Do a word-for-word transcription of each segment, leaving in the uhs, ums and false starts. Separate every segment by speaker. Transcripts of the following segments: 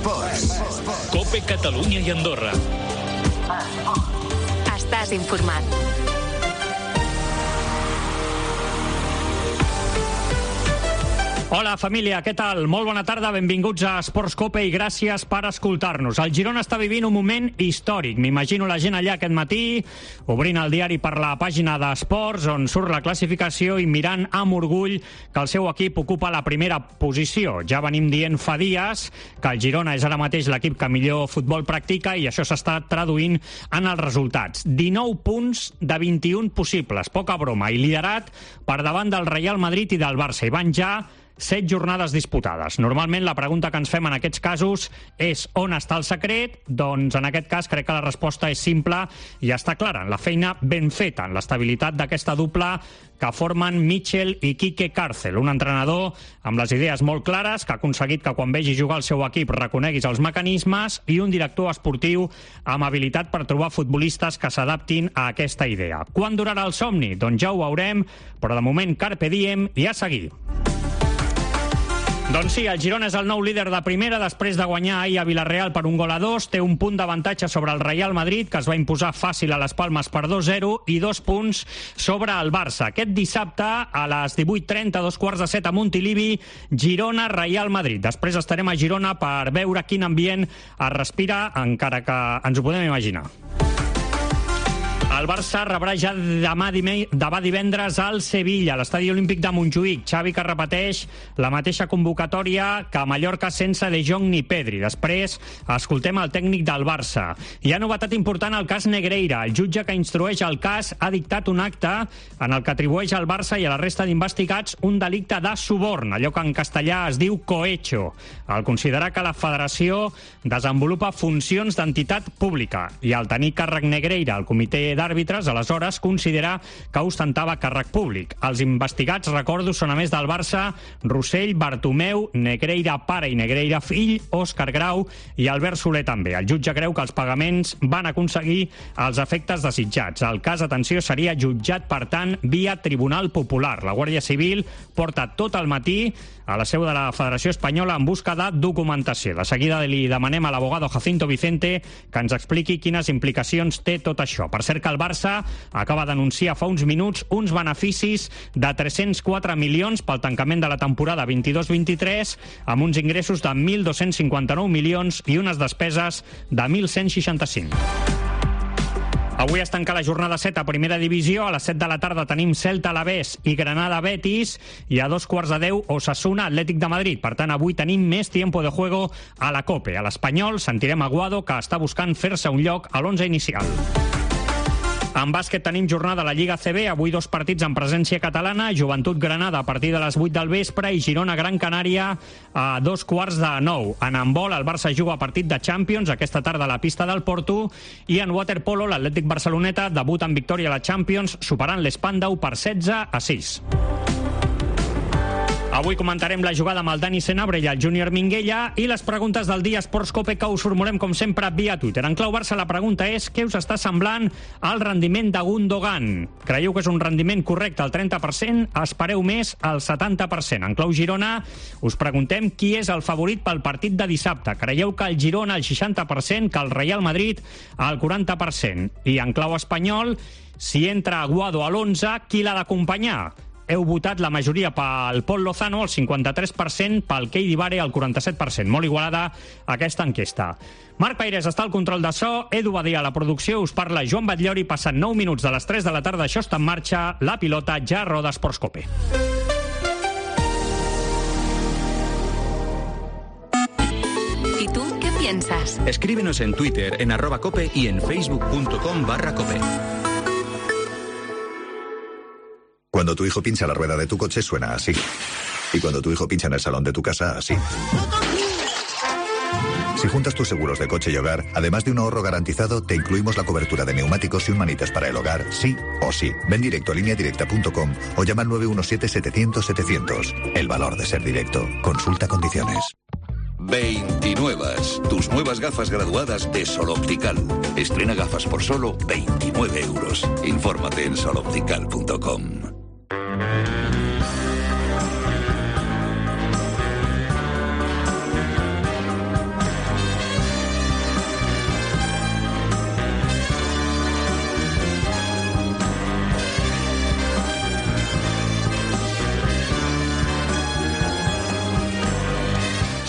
Speaker 1: Esports.
Speaker 2: COPE Catalunya i Andorra.
Speaker 3: Estàs informat.
Speaker 4: Hola, família, què tal? Molt bona tarda, benvinguts a Esports COPE i gràcies per escoltar-nos. El Girona està vivint un moment històric. M'imagino la gent allà aquest matí, obrint el diari per la pàgina d'Esports, on surt la classificació i mirant amb orgull que el seu equip ocupa la primera posició. Ja venim dient fa dies que el Girona és ara mateix l'equip que millor futbol practica i això s'està traduint en els resultats. dinou punts de vint-i-un possibles, poca broma, i liderat per davant del Real Madrid i del Barça. I van ja set jornades disputades. Normalment la pregunta que ens fem en aquests casos és on està el secret? Doncs en aquest cas crec que la resposta és simple i està clara, en la feina ben feta, en l'estabilitat d'aquesta dupla que formen Mitchell i Quique Cárcel, un entrenador amb les idees molt clares que ha aconseguit que quan vegi jugar el seu equip reconeguis els mecanismes i un director esportiu amb habilitat per trobar futbolistes que s'adaptin a aquesta idea. Quan durarà el somni? Doncs ja ho veurem, però de moment carpe diem i a seguir. Doncs sí, el Girona és el nou líder de primera després de guanyar ahir a Vilareal per un gol a dos. Té un punt d'avantatge sobre el Real Madrid, que es va imposar fàcil a les Palmes per dos zero, i dos punts sobre el Barça. Aquest dissabte, a les divuit trenta, dos quarts de set a Montilivi, Girona, Real Madrid. Després estarem a Girona per veure quin ambient es respira, encara que ens ho podem imaginar. El Barça rebrà ja demà, demà divendres al Sevilla, a l'Estadi Olímpic de Montjuïc. Xavi que repeteix la mateixa convocatòria que a Mallorca sense De Jong ni Pedri. Després escoltem el tècnic del Barça. Hi ha novetat important al cas Negreira. El jutge que instrueix el cas ha dictat un acte en el que atribueix al Barça i a la resta d'investigats un delicte de suborn, allò que en castellà es diu cohecho, al considerar que la federació desenvolupa funcions d'entitat pública i al tenir càrrec Negreira al comitè d'àrbitres, aleshores considera que ostentava càrrec públic. Els investigats, recordo, són a més del Barça Rossell, Bartomeu, Negreira pare i Negreira fill, Òscar Grau i Albert Soler també. El jutge creu que els pagaments van aconseguir els efectes desitjats. El cas, atenció, seria jutjat, per tant, via Tribunal Popular. La Guàrdia Civil porta tot el matí a la seu de la Federació Espanyola en busca de documentació. De seguida li demanem a l'abogado Jacinto Vicente que ens expliqui quines implicacions té tot això. Per cert que el Barça acaba d'anunciar fa uns minuts uns beneficis de tres-cents quatre milions pel tancament de la temporada vint-i-dos vint-i-tres, amb uns ingressos de mil dos-cents cinquanta-nou milions i unes despeses de mil cent seixanta-cinc. Avui es tanca la jornada set a Primera Divisió. A les set de la tarda tenim Celta Alavés i Granada Betis, i a dos quarts de deu Osasuna Atlètic de Madrid. Per tant, avui tenim més tiempo de juego a la COPE. A l'Espanyol sentirem a Guado, que està buscant fer-se un lloc a l'onze inicial. En bàsquet tenim jornada a la Lliga C B, avui dos partits en presència catalana, Joventut Granada a partir de les vuit del vespre i Girona Gran Canària a dos quarts de nou. En handbol, el Barça juga a partit de Champions aquesta tarda a la pista del Porto, i en waterpolo l'Atlètic Barceloneta debuta en victòria a la Champions superant l'Spandau per setze a sis. Avui comentarem la jugada amb el Dani Senabre i el Júnior Minguella i les preguntes del dia Esports COPE, que us formulem com sempre via Twitter. En clau Barça la pregunta és: què us està semblant el rendiment de Gundogan? Creieu que és un rendiment correcte al trenta per cent? Espereu més al setanta per cent. En clau Girona us preguntem qui és el favorit pel partit de dissabte. Creieu que el Girona al seixanta per cent, que el Real Madrid al quaranta per cent? I en clau espanyol, si entra Aguado a l'onze, qui l'ha d'acompanyar? Heu votat la majoria pel Pol Lozano, al cinquanta-tres per cent, pel Keidi Bare, al quaranta-set per cent. Molt igualada aquesta enquesta. Marc Paires està al control de so, Edu Badia a la producció, us parla Joan Batllori, passant nou minuts de les tres de la tarda, això està en marxa, la pilota ja roda Esports COPE.
Speaker 3: ¿Y tú qué piensas?
Speaker 5: Escríbenos en Twitter, en arroba cope y en facebook.com barra cope.
Speaker 1: Cuando tu hijo pincha la rueda de tu coche suena así. Y cuando tu hijo pincha en el salón de tu casa, así. Si juntas tus seguros de coche y hogar, además de un ahorro garantizado, te incluimos la cobertura de neumáticos y un manitas para el hogar, sí o sí. Ven directo a línea directa punto com o llama al nueve uno siete, setecientos, setecientos. El valor de ser directo. Consulta condiciones.
Speaker 6: veintinuevas. Tus nuevas gafas graduadas de Sol Optical. Estrena gafas por solo veintinueve euros. Infórmate en sol optical punto com.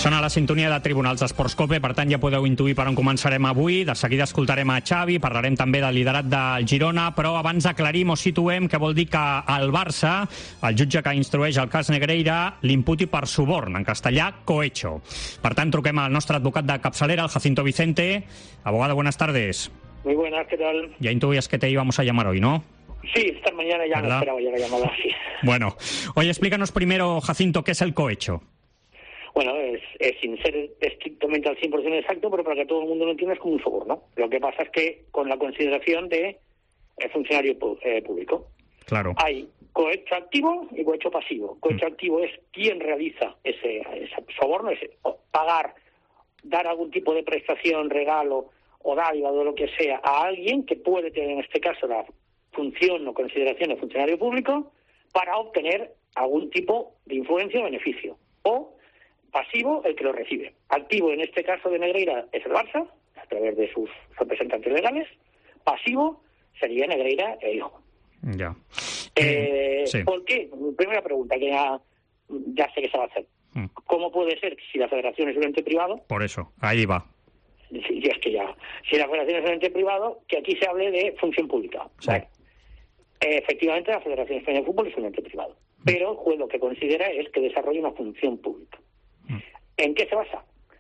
Speaker 4: Sona la sintonia de Tribunals Esports Cope, per tant ja podeu intuir per on començarem avui. De seguida escoltarem a Xavi, parlarem també del liderat del Girona, però abans aclarim o situem què vol dir que el Barça, el jutge que instrueix el cas Negreira, l'imputi per suborn, en castellà, cohecho. Per tant, truquem al nostre advocat de capçalera, el Jacinto Vicente. Abogado, buenas tardes.
Speaker 7: Muy buenas, ¿qué tal?
Speaker 4: Ya intuías que te íbamos a llamar hoy, ¿no?
Speaker 7: Sí, esta mañana ya
Speaker 4: ¿verdad?
Speaker 7: No esperaba ya la llamada, sí.
Speaker 4: Bueno, oye, explícanos primero, Jacinto, ¿qué es el cohecho?
Speaker 7: Bueno, es, es sin ser estrictamente al cien por ciento exacto, pero para que todo el mundo lo entienda es como un soborno. Lo que pasa es que con la consideración de el funcionario eh, público.
Speaker 4: Claro.
Speaker 7: Hay cohecho activo y cohecho pasivo. Cohecho mm. activo es quien realiza ese, ese soborno, ese pagar, dar algún tipo de prestación, regalo o dádiva o lo que sea a alguien que puede tener en este caso la función o consideración de funcionario público para obtener algún tipo de influencia o beneficio. O pasivo, el que lo recibe. Activo, en este caso de Negreira, es el Barça, a través de sus representantes legales. Pasivo sería Negreira e hijo.
Speaker 4: Ya.
Speaker 7: Eh,
Speaker 4: sí.
Speaker 7: ¿Por qué? Primera pregunta, que ya, ya sé que se va a hacer. Mm. ¿Cómo puede ser que si la federación es un ente privado?
Speaker 4: Por eso, ahí va.
Speaker 7: Si, es que ya, si la federación es un ente privado, que aquí se hable de función pública.
Speaker 4: Sí.
Speaker 7: Vale. Eh, efectivamente, la Federación Española de Fútbol es un ente privado. Mm. Pero el juez lo que considera es que desarrolla una función pública. ¿En qué se basa?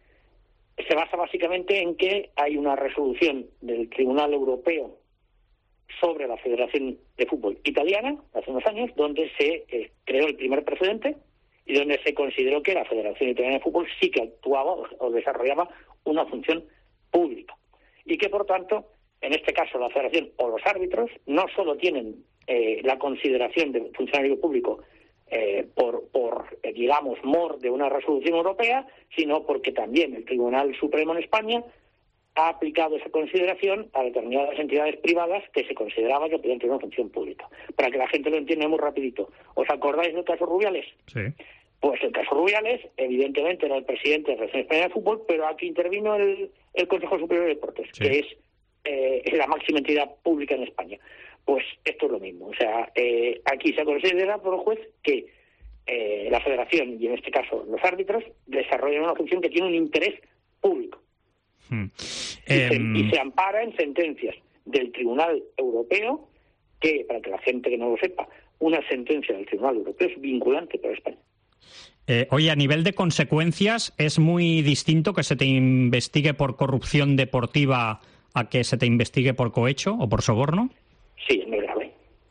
Speaker 7: Se basa básicamente en que hay una resolución del Tribunal Europeo sobre la Federación de Fútbol Italiana, hace unos años, donde se eh, creó el primer precedente y donde se consideró que la Federación Italiana de Fútbol sí que actuaba o desarrollaba una función pública. Y que, por tanto, en este caso la Federación o los árbitros no solo tienen eh, la consideración de funcionario público Eh, por, por eh, digamos, mor de una resolución europea, sino porque también el Tribunal Supremo en España ha aplicado esa consideración a determinadas entidades privadas que se consideraba que podían tener una función pública. Para que la gente lo entienda muy rapidito. ¿Os acordáis del caso Rubiales?
Speaker 4: Sí.
Speaker 7: Pues el caso Rubiales, evidentemente, era el presidente de la Federación Española de Fútbol, pero aquí intervino el, el Consejo Superior de Deportes, sí. que es eh, la máxima entidad pública en España. Pues esto es lo mismo. O sea, eh, aquí se considera por el juez que eh, la federación, y en este caso los árbitros, desarrollan una función que tiene un interés público. Hmm. Y, eh, se, y se ampara en sentencias del Tribunal Europeo, que, para que la gente que no lo sepa, una sentencia del Tribunal Europeo es vinculante para España.
Speaker 4: Eh, oye, a nivel de consecuencias, ¿es muy distinto que se te investigue por corrupción deportiva a que se te investigue por cohecho o por soborno?
Speaker 7: Sí, es muy grave.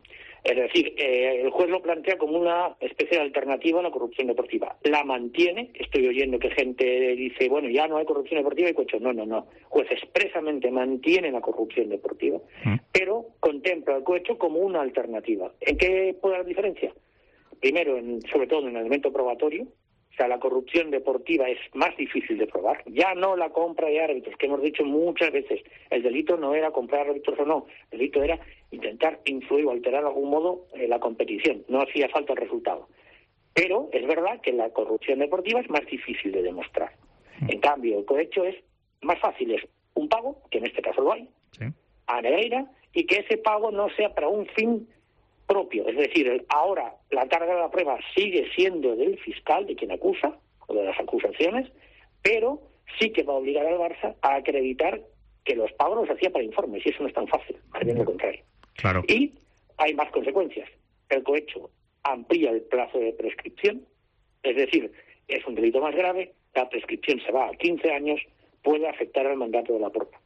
Speaker 7: Es decir, eh, el juez lo plantea como una especie de alternativa a la corrupción deportiva. La mantiene. Estoy oyendo que gente dice, bueno, ya no hay corrupción deportiva y cohecho. No, no, no. El juez expresamente mantiene la corrupción deportiva, ¿Mm? pero contempla el cohecho como una alternativa. ¿En qué puede haber diferencia? Primero, en, sobre todo en el elemento probatorio. O sea, la corrupción deportiva es más difícil de probar. Ya no la compra de árbitros, que hemos dicho muchas veces. El delito no era comprar árbitros o no. El delito era intentar influir o alterar de algún modo eh, la competición. No hacía falta el resultado. Pero es verdad que la corrupción deportiva es más difícil de demostrar. En cambio, el cohecho es más fácil. Es un pago, que en este caso lo hay, sí. a Negreira, y que ese pago no sea para un fin propio, es decir, ahora la carga de la prueba sigue siendo del fiscal, de quien acusa, o de las acusaciones, pero sí que va a obligar al Barça a acreditar que los pagos los hacía para informes, y eso no es tan fácil, más bien lo contrario.
Speaker 4: Claro.
Speaker 7: Y hay más consecuencias. El cohecho amplía el plazo de prescripción, es decir, es un delito más grave, la prescripción se va a quince años, puede afectar al mandato de la prueba.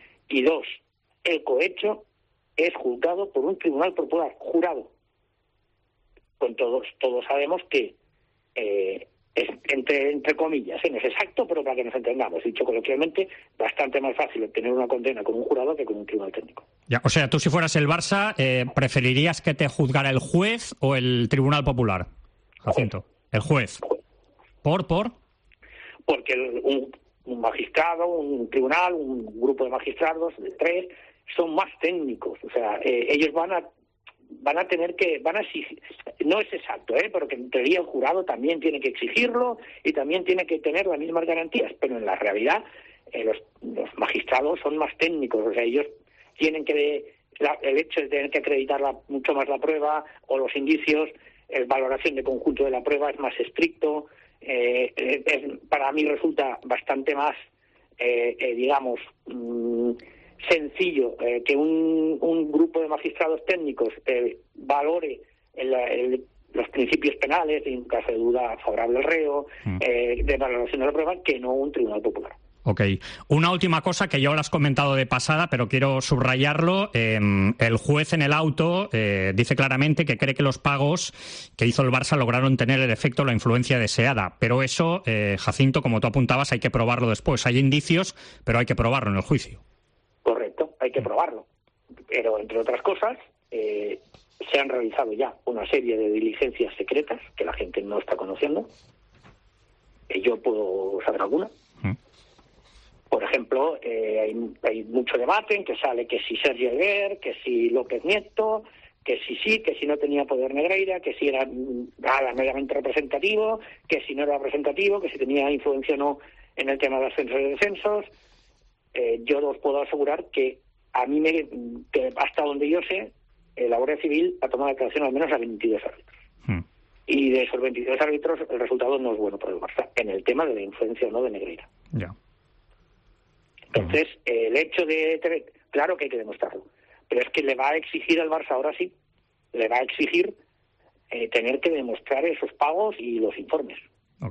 Speaker 7: Y dos, el cohecho es juzgado por un tribunal popular, jurado. Con todos, todos sabemos que eh, es entre, entre comillas, ¿eh? no es exacto, pero para que nos entendamos, dicho coloquialmente, bastante más fácil obtener una condena con un jurado que con un tribunal técnico.
Speaker 4: Ya, o sea, tú si fueras el Barça, eh, ¿preferirías que te juzgara el juez o el tribunal popular? Jacinto. El juez.
Speaker 7: El juez.
Speaker 4: ¿Por? ¿Por?
Speaker 7: Porque el, un, un magistrado, un tribunal, un grupo de magistrados, de tres, son más técnicos, o sea, eh, ellos van a van a tener que, van a exigir, no es exacto, ¿eh? pero que en teoría el jurado también tiene que exigirlo y también tiene que tener las mismas garantías, pero en la realidad eh, los, los magistrados son más técnicos, o sea, ellos tienen que, la, el hecho de tener que acreditar la, mucho más la prueba o los indicios, la valoración de conjunto de la prueba es más estricto, eh, eh, para mí resulta bastante más, eh, eh, digamos, mmm, sencillo eh, que un, un grupo de magistrados técnicos eh, valore el, el, los principios penales, en caso de duda favorable al reo, mm. eh, de valoración de la prueba, que no un tribunal popular.
Speaker 4: Ok. Una última cosa que ya lo has comentado de pasada, pero quiero subrayarlo. Eh, el juez en el auto eh, dice claramente que cree que los pagos que hizo el Barça lograron tener el efecto o la influencia deseada. Pero eso, eh, Jacinto, como tú apuntabas, hay que probarlo después. Hay indicios, pero hay que probarlo en el juicio.
Speaker 7: Correcto, hay que probarlo. Pero, entre otras cosas, eh, se han realizado ya una serie de diligencias secretas que la gente no está conociendo. Eh, yo puedo saber alguna. Mm. Por ejemplo, eh, hay, hay mucho debate en que sale que si Sergio Alguer, que si López Nieto, que si sí, que si no tenía poder Negreira, que si era nada meramente representativo, que si no era representativo, que si tenía influencia o no en el tema de ascensos y descensos. Eh, yo os puedo asegurar que a mí, me, que hasta donde yo sé, eh, la Guardia Civil ha tomado declaración al menos a veintidós árbitros. Hmm. Y de esos veintidós árbitros, el resultado no es bueno para el Barça, en el tema de la influencia o no de Negreira.
Speaker 4: Ya. Yeah.
Speaker 7: Entonces, eh, el hecho de... Tener, claro que hay que demostrarlo, pero es que le va a exigir al Barça, ahora sí, le va a exigir eh, tener que demostrar esos pagos y los informes.
Speaker 4: Ok.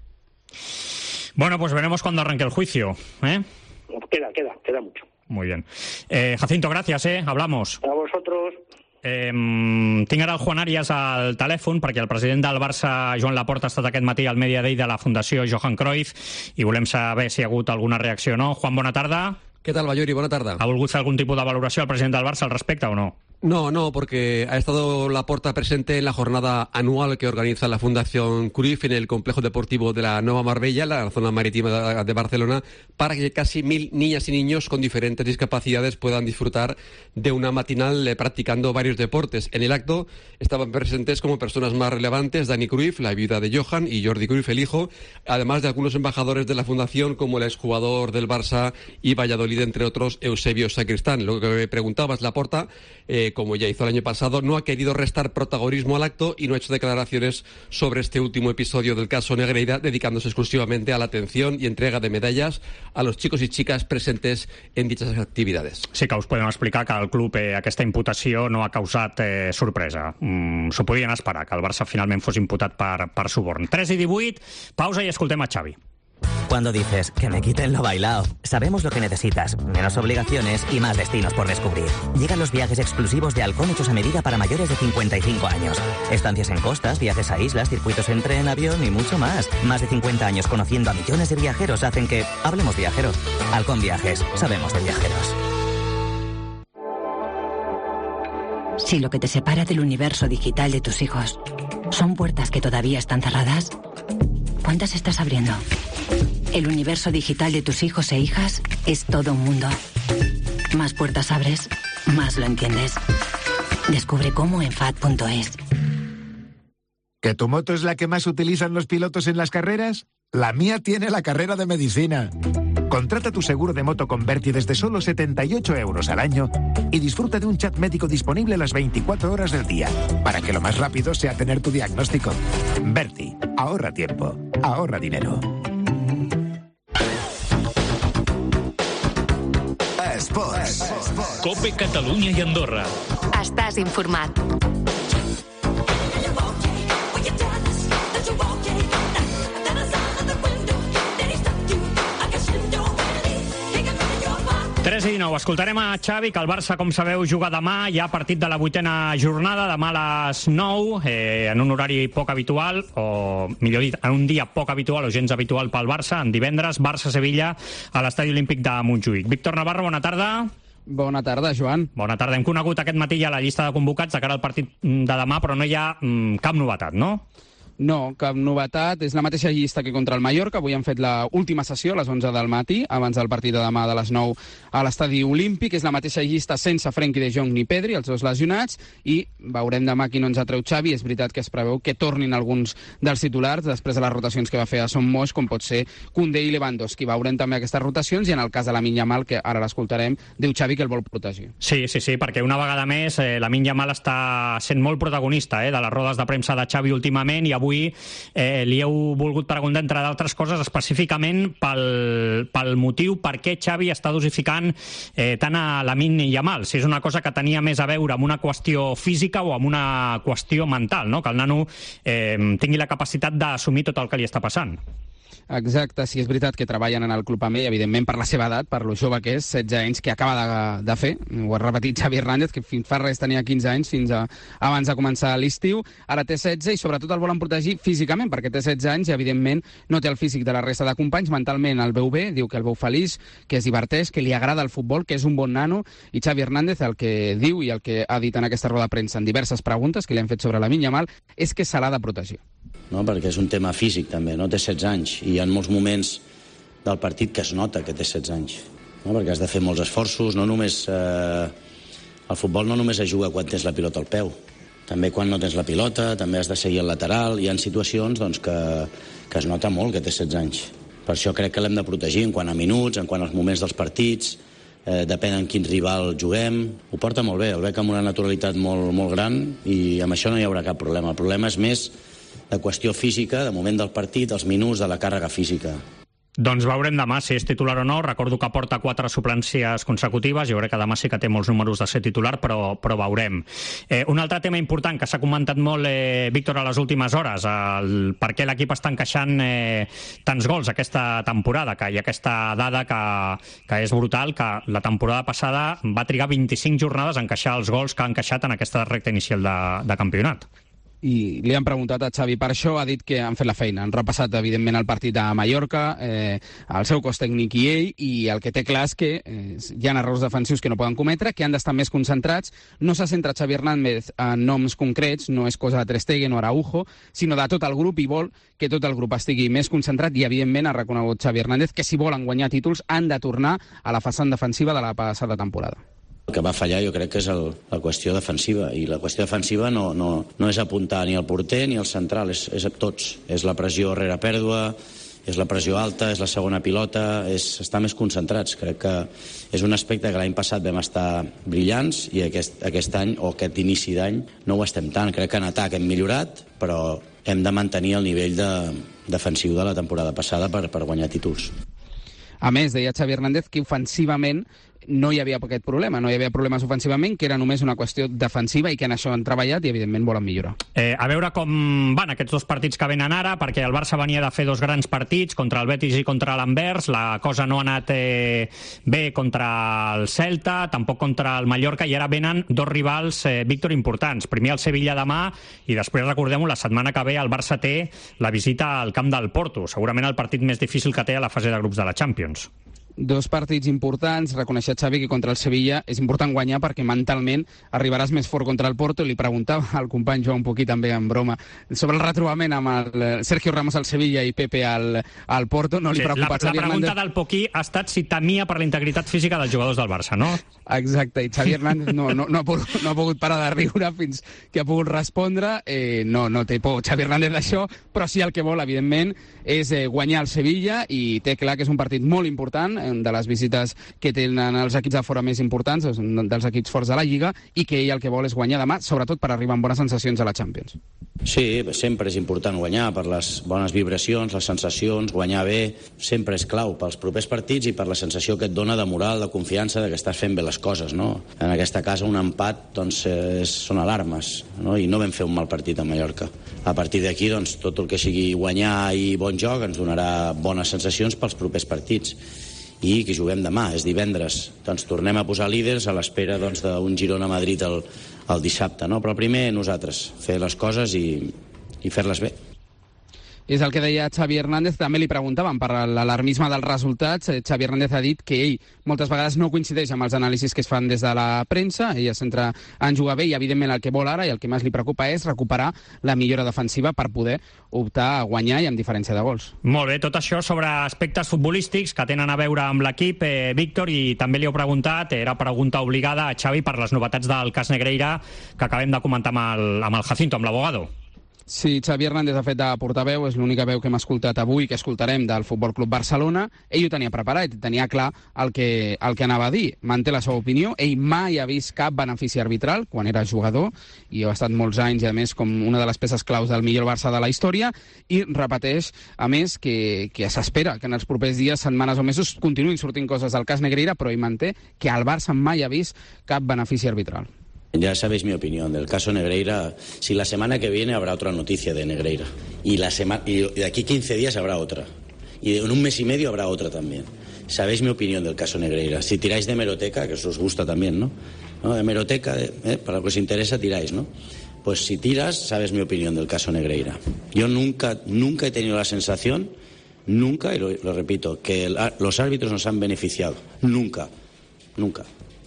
Speaker 4: Bueno, pues veremos cuando arranque el juicio, ¿eh?
Speaker 7: Queda, queda, queda mucho.
Speaker 4: Muy bien. Eh, Jacinto, gracias, ¿eh? Hablamos.
Speaker 7: A vosotros.
Speaker 4: Eh, tinc ara el Juan Arias al telèfon perquè el president del Barça, Joan Laporta, ha estat aquest matí al Media Day de la Fundació Johan Cruyff i volem saber si hi ha hagut alguna reacció o no. Juan, bona tarda.
Speaker 8: ¿Qué tal, Bayori? Bona tarda.
Speaker 4: ¿Ha volgut fer algun tipus de valoració al president del Barça al respecte o no?
Speaker 8: No, no, porque ha estado Laporta presente en la jornada anual que organiza la Fundación Cruyff en el complejo deportivo de la Nova Marbella, la zona marítima de Barcelona, para que casi mil niñas y niños con diferentes discapacidades puedan disfrutar de una matinal eh, practicando varios deportes. En el acto estaban presentes como personas más relevantes Dani Cruyff, la viuda de Johan, y Jordi Cruyff, el hijo, además de algunos embajadores de la Fundación como el exjugador del Barça y Valladolid, entre otros, Eusebio Sacristán. Lo que preguntabas, Laporta, eh, como ya hizo el año pasado, no ha querido restar protagonismo al acto y no ha hecho declaraciones sobre este último episodio del caso Negreira, dedicándose exclusivamente a la atención y entrega de medallas a los chicos y chicas presentes en dichas actividades.
Speaker 4: Sí que us podem explicar que al club eh, aquesta imputació no ha causat eh, sorpresa. Mm, S'ho podien esperar, que el Barça finalment fos imputat per, per suborn. tres i divuit, pausa i escoltem a Xavi.
Speaker 9: Cuando dices que me quiten lo bailao, sabemos lo que necesitas, menos obligaciones y más destinos por descubrir. Llegan los viajes exclusivos de Halcón hechos a medida para mayores de cincuenta y cinco años. Estancias en costas, viajes a islas, circuitos en tren, avión y mucho más. Más de cincuenta años conociendo a millones de viajeros hacen que hablemos viajero. Halcón Viajes, sabemos de viajeros.
Speaker 10: Si lo que te separa del universo digital de tus hijos son puertas que todavía están cerradas, ¿cuántas estás abriendo? El universo digital de tus hijos e hijas es todo un mundo. Más puertas abres, más lo entiendes. Descubre cómo en F A D punto es.
Speaker 11: ¿Que tu moto es la que más utilizan los pilotos en las carreras? La mía tiene la carrera de medicina. Contrata tu seguro de moto con Berti desde solo setenta y ocho euros al año y disfruta de un chat médico disponible las veinticuatro horas del día, para que lo más rápido sea tener tu diagnóstico. Berti, ahorra tiempo, ahorra dinero.
Speaker 2: Esports. Cope Catalunya i Andorra.
Speaker 3: Estàs informat.
Speaker 4: tres i dinou, escoltarem a Xavi, que el Barça, com sabeu, juga demà, hi ha partit de la vuitena jornada, demà a les nou, eh, en un horari poc habitual, o millor dit, en un dia poc habitual o gens habitual pel Barça, en divendres, Barça-Sevilla, a l'Estadi Olímpic de Montjuïc. Víctor Navarro, bona tarda.
Speaker 12: Bona tarda, Joan.
Speaker 4: Bona tarda. Hem conegut aquest matí ja la llista de convocats de cara al partit de demà, però no hi ha mm, cap novetat, no?
Speaker 12: No, cap novetat. És la mateixa llista que contra el Mallorca. Avui han fet l'última sessió a les onze del matí, abans del partit de demà de les nou a l'Estadi Olímpic. És la mateixa llista sense Frenkie de Jong ni Pedri, els dos lesionats, i veurem demà qui no ens atreu Xavi. És veritat que es preveu que tornin alguns dels titulars després de les rotacions que va fer a Son Moix, com pot ser Koundé i Lewandowski. Veurem també aquestes rotacions i en el cas de Lamine Yamal, que ara l'escoltarem, diu Xavi que el vol protegir.
Speaker 4: Sí, sí, sí, perquè una vegada més eh, Lamine Yamal està sent molt protagonista eh, de les rodes de premsa de Xavi últimament, i avui avui eh, li heu volgut preguntar, entre d'altres coses, específicament pel, pel motiu per què Xavi està dosificant eh, tant a Lamine Yamal, si és una cosa que tenia més a veure amb una qüestió física o amb una qüestió mental, no? Que el nano eh, tingui la capacitat d'assumir tot el que li està passant.
Speaker 12: Exacte, sí, és veritat que treballen en el club amb ell, evidentment per la seva edat, per lo jove que és, setze anys, que acaba de, de fer, ho ha repetit Xavi Hernández, que fins fa res tenia quinze anys, fins a, abans de començar l'estiu, ara té setze i sobretot el volen protegir físicament, perquè té setze anys i evidentment no té el físic de la resta de companys, mentalment el veu bé, diu que el veu feliç, que es diverteix, que li agrada el futbol, que és un bon nano, i Xavi Hernández el que diu i el que ha dit en aquesta roda de premsa en diverses preguntes que li han fet sobre Lamine Yamal és que se l'ha de protegir.
Speaker 13: No, perquè és un tema físic també, no? Té setze anys i hi ha molts moments del partit que es nota que té setze anys, no? Perquè has de fer molts esforços, no només eh, el futbol no només es juga quan tens la pilota al peu, també quan no tens la pilota, també has de seguir el lateral, hi ha situacions doncs, que, que es nota molt que té setze anys. Per això crec que l'hem de protegir en quant a minuts, en quant als moments dels partits, eh, depèn en quin rival juguem, ho porta molt bé, el veig amb una naturalitat molt, molt gran i amb això no hi haurà cap problema. El problema és més de qüestió física, de moment del partit, els minuts, de la càrrega física.
Speaker 4: Doncs veurem demà si és titular o no. Recordo que porta quatre suplències consecutives. Jo crec que demà sí que té molts números de ser titular, però, però veurem. Eh, un altre tema important que s'ha comentat molt, eh, Víctor, a les últimes hores, el per què l'equip està encaixant eh, tants gols aquesta temporada, que hi ha aquesta dada que, que és brutal, que la temporada passada va trigar vint-i-cinc jornades a encaixar els gols que ha encaixat en aquesta recta inicial de, de campionat.
Speaker 12: I li han preguntat a Xavi per això, ha dit que han fet la feina, han repassat evidentment el partit a Mallorca, eh, el seu cos tècnic i ell, i el que té clar és que eh, hi ha errors defensius que no poden cometre, que han d'estar més concentrats, no se centra Xavi Hernández en noms concrets, no és cosa de Ter Stegen o Araujo, sinó de tot el grup, i vol que tot el grup estigui més concentrat, i evidentment ha reconegut Xavi Hernández que si volen guanyar títols han de tornar a la façana defensiva de la passada temporada.
Speaker 13: El que va fallar jo crec que és el, la qüestió defensiva, i la qüestió defensiva no, no, no és apuntar ni al porter ni al central, és, és a tots. És la pressió rere pèrdua, és la pressió alta, és la segona pilota, és estar més concentrats. Crec que és un aspecte que l'any passat vam estar brillants i aquest, aquest any, o aquest inici d'any, no ho estem tant. Crec que en atac hem millorat, però hem de mantenir el nivell de, defensiu de la temporada passada per, per guanyar títols.
Speaker 12: A més, deia Xavi Hernández que ofensivament no hi havia aquest problema, no hi havia problemes ofensivament, que era només una qüestió defensiva i que en això han treballat i, evidentment, volen millorar.
Speaker 4: Eh, a veure com van aquests dos partits que venen ara, perquè el Barça venia de fer dos grans partits, contra el Betis i contra l'Anvers, la cosa no ha anat eh, bé contra el Celta, tampoc contra el Mallorca, i ara venen dos rivals, eh, Víctor, importants. Primer el Sevilla demà, i després, recordem-ho, la setmana que ve el Barça té la visita al camp del Porto, segurament el partit més difícil que té a la fase de grups de la Champions.
Speaker 12: Dos partits importants, reconeixia Xavi que contra el Sevilla és important guanyar perquè mentalment arribaràs més fort contra el Porto. Li preguntava al company Joan Poquí també en broma sobre el retrobament amb el Sergio Ramos al Sevilla i Pepe al, al Porto. No li
Speaker 4: sí,
Speaker 12: preocupa
Speaker 4: la, la pregunta Hernández... del Poquí ha estat si temia per la integritat física dels jugadors del Barça, no?
Speaker 12: Exacte, i Xavi Hernández no, no, no, ha pogut, no ha pogut parar de riure fins que ha pogut respondre. Eh, no, no té por Xavi Hernández d'això, però sí el que vol, evidentment, és eh, guanyar el Sevilla, i té clar que és un partit molt important, de les visites que tenen els equips de fora més importants, dels equips forts de la Lliga, i que ell el que vol és guanyar demà, sobretot per arribar amb bones sensacions a la Champions.
Speaker 13: Sí, sempre és important guanyar per les bones vibracions, les sensacions, guanyar bé, sempre és clau pels propers partits i per la sensació que et dona de moral, de confiança, de que estàs fent bé les coses, no? En aquesta casa un empat doncs, és, són alarmes, no? I no vam fer un mal partit a Mallorca. A partir d'aquí, doncs, tot el que sigui guanyar i bon joc ens donarà bones sensacions pels propers partits. I que juguem demà, és divendres. Doncs tornem a posar líders a l'espera doncs, d'un Girona-Madrid el, el dissabte, no? Però primer nosaltres, fer les coses i, i fer-les bé.
Speaker 12: És el que deia Xavi Hernández. També li preguntaven per l'alarmisme dels resultats. Xavi Hernández ha dit que ell moltes vegades no coincideix amb els anàlisis que es fan des de la premsa. Ell es centra en jugar bé i, evidentment, el que vol ara i el que més li preocupa és recuperar la millora defensiva per poder optar a guanyar i amb diferència de gols.
Speaker 4: Molt bé, tot això sobre aspectes futbolístics que tenen a veure amb l'equip, eh, Víctor, i també li heu preguntat, era pregunta obligada a Xavi per les novetats del cas Negreira que acabem de comentar amb el, amb el Jacinto, amb l'abogado.
Speaker 12: Sí, Xavi Hernández ha fet de portaveu, és l'única veu que hem escoltat avui, que escoltarem del Futbol Club Barcelona. Ell ho tenia preparat, tenia clar el que, el que anava a dir. Manté la seva opinió, ell mai ha vist cap benefici arbitral quan era jugador, i ha estat molts anys, i a més, com una de les peces claus del millor Barça de la història, i repeteix, a més, que, que s'espera que en els propers dies, setmanes o mesos continuïn sortint coses del cas Negreira, però ell manté que el Barça mai ha vist cap benefici arbitral.
Speaker 13: Ya sabéis mi opinión del caso Negreira. Si la semana que viene habrá otra noticia de Negreira. Y, la sema- y de aquí quince días habrá otra. Y en un mes y medio habrá otra también. Sabéis mi opinión del caso Negreira. Si tiráis de hemeroteca, que eso os gusta también, ¿no? ¿No? De hemeroteca, eh, para lo que os interesa, tiráis, ¿no? Pues si tiras, sabes mi opinión del caso Negreira. Yo nunca, nunca he tenido la sensación, nunca, y lo, lo repito, que el, los árbitros nos han beneficiado. Nunca, nunca.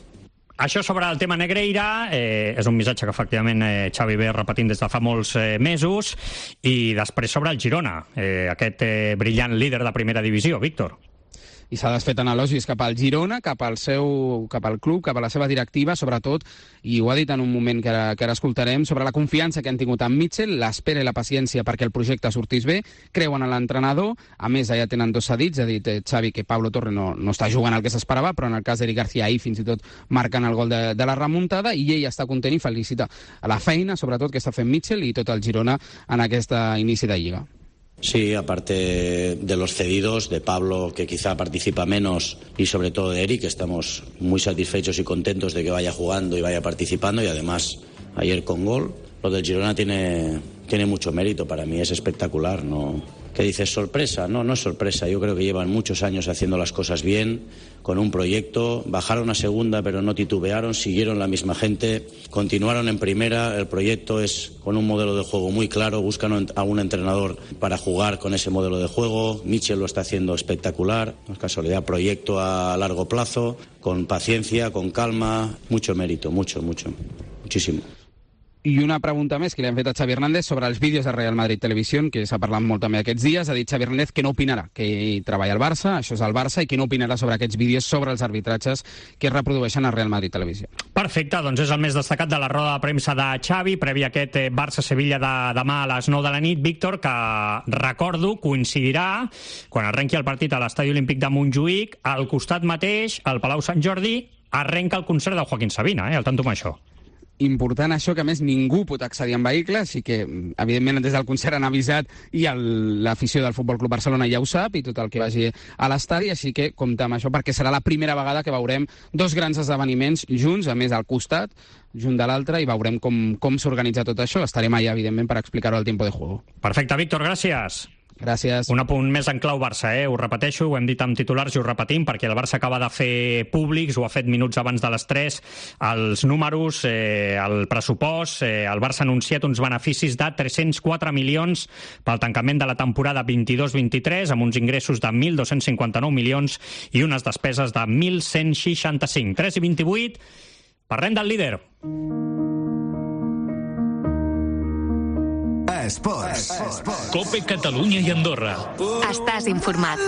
Speaker 4: Això sobre el tema Negreira eh, és un missatge que efectivament eh, Xavi ve repetint des de fa molts eh, mesos, i després sobre el Girona, eh, aquest eh, brillant líder de primera divisió, Víctor.
Speaker 12: I s'ha desfet en elogis cap al Girona, cap al seu, cap al club, cap a la seva directiva, sobretot, i ho ha dit en un moment que ara, que ara escoltarem, sobre la confiança que han tingut en Mitchell, l'espera i la paciència perquè el projecte sortís bé, creuen en l'entrenador, a més ja tenen dos cedits, ha dit eh, Xavi que Pablo Torre no, no està jugant el que s'esperava, però en el cas d'Eric García ahir fins i tot marcant el gol de, de la remuntada, i ell està content i felicita a la feina, sobretot, que està fent Mitchell i tot el Girona en aquest inici de Lliga.
Speaker 13: Sí, aparte de los cedidos, de Pablo, que quizá participa menos, y sobre todo de Eric, estamos muy satisfechos y contentos de que vaya jugando y vaya participando, y además ayer con gol. Lo del Girona tiene, tiene mucho mérito, para mí es espectacular, ¿no? ¿Qué dices? ¿Sorpresa? No, no es sorpresa. Yo creo que llevan muchos años haciendo las cosas bien, con un proyecto. Bajaron a segunda, pero no titubearon, siguieron la misma gente, continuaron en primera. El proyecto es con un modelo de juego muy claro. Buscan a un entrenador para jugar con ese modelo de juego. Mitchell lo está haciendo espectacular. No es casualidad, proyecto a largo plazo, con paciencia, con calma. Mucho mérito, mucho, mucho, muchísimo.
Speaker 12: I una pregunta més que li han fet a Xavi Hernández sobre els vídeos de Real Madrid Televisió, que s'ha parlat molt també aquests dies. Ha dit Xavi Hernández que no opinarà, que ell treballa al Barça, això és el Barça, i que no opinarà sobre aquests vídeos, sobre els arbitratges que es reprodueixen a Real Madrid Televisió.
Speaker 4: Perfecte, doncs és el més destacat de la roda de premsa de Xavi, previ a aquest Barça-Sevilla de demà a les nou de la nit, Víctor, que recordo coincidirà quan arrenqui el partit a l'Estadi Olímpic de Montjuïc, al costat mateix, al Palau Sant Jordi, arrenca el concert de Joaquín Sabina, eh? Al tanto amb això.
Speaker 12: Important això, que a més ningú pot accedir en vehicle, així que evidentment des del concert han avisat, i l'afició del Futbol Club Barcelona ja ho sap, i tot el que vagi a l'estadi, així que compta amb això, perquè serà la primera vegada que veurem dos grans esdeveniments junts, a més al costat, junt de l'altre, i veurem com, com s'organitza tot això. Estarem allà, evidentment, per explicar-ho al Tiempo de Juego.
Speaker 4: Perfecte, Víctor, gràcies.
Speaker 12: Gràcies.
Speaker 4: Un apunt més en clau Barça, eh? Ho repeteixo, ho hem dit amb titulars i ho repetim, perquè el Barça acaba de fer públics, ho ha fet minuts abans de les tres, els números, eh, el pressupost. Eh, el Barça ha anunciat uns beneficis de tres-cents quatre milions pel tancament de la temporada vint-i-dos vint-i-tres, amb uns ingressos de mil dos-cents cinquanta-nou milions i unes despeses de mil cent seixanta-cinc. tres i vint-i-vuit, parlem del líder.
Speaker 2: Esports. Esports. Cope Catalunya i Andorra.
Speaker 3: Estàs informat.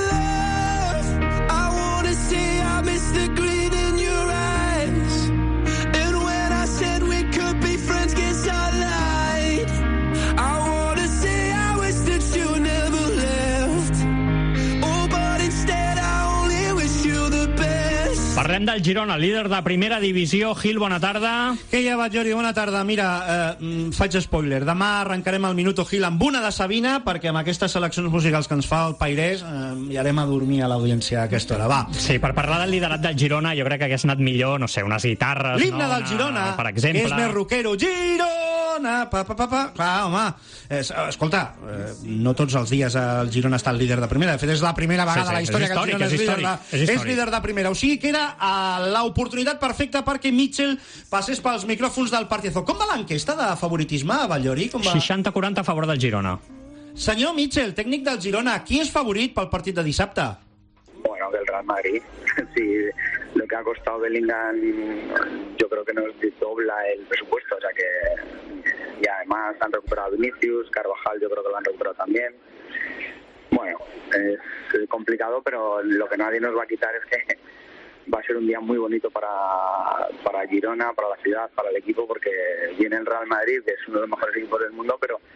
Speaker 4: Parlem del Girona, líder de primera divisió. Gil, bona tarda.
Speaker 14: Què ja va, Jordi? Bona tarda. Mira, eh, faig spoiler. Demà arrencarem el Minuto Gil amb una de Sabina, perquè amb aquestes seleccions musicals que ens fa el Pairés eh, hi harem a dormir a l'audiència a aquesta hora. Va.
Speaker 4: Sí, per parlar del liderat del Girona, jo crec que hagués anat millor, no sé, unes guitarres...
Speaker 14: L'himne
Speaker 4: no?
Speaker 14: del Girona,
Speaker 4: Una, per exemple.
Speaker 14: que és més rockero. Girona! Pa, pa, pa, pa. Clar, home. Eh, escolta, eh, no tots els dies el Girona està el líder de primera. De fet, és la primera vegada sí, sí, a la història que el Girona és, és, líder de, és, és líder de primera. O sigui que era l'oportunitat perfecta perquè Mitchell passés pels micròfons del Partidazo. Com va l'enquesta de favoritisme a Batllori? Va...
Speaker 4: seixanta quaranta a favor del Girona.
Speaker 14: Senyor Mitchell, tècnic del Girona, qui és favorit pel partit de dissabte?
Speaker 15: Bueno, del Real Madrid. Sí, lo que ha costado Bellingham yo creo que nos dobla el presupuesto, o sea que y además han recuperado a Vinicius, Carvajal yo creo que lo han recuperado también. Bueno, es complicado, pero lo que nadie nos va a quitar es que va a ser un día muy bonito para, para Girona, para la ciudad, para el equipo, porque viene el Real Madrid, que es uno de los mejores equipos del mundo, pero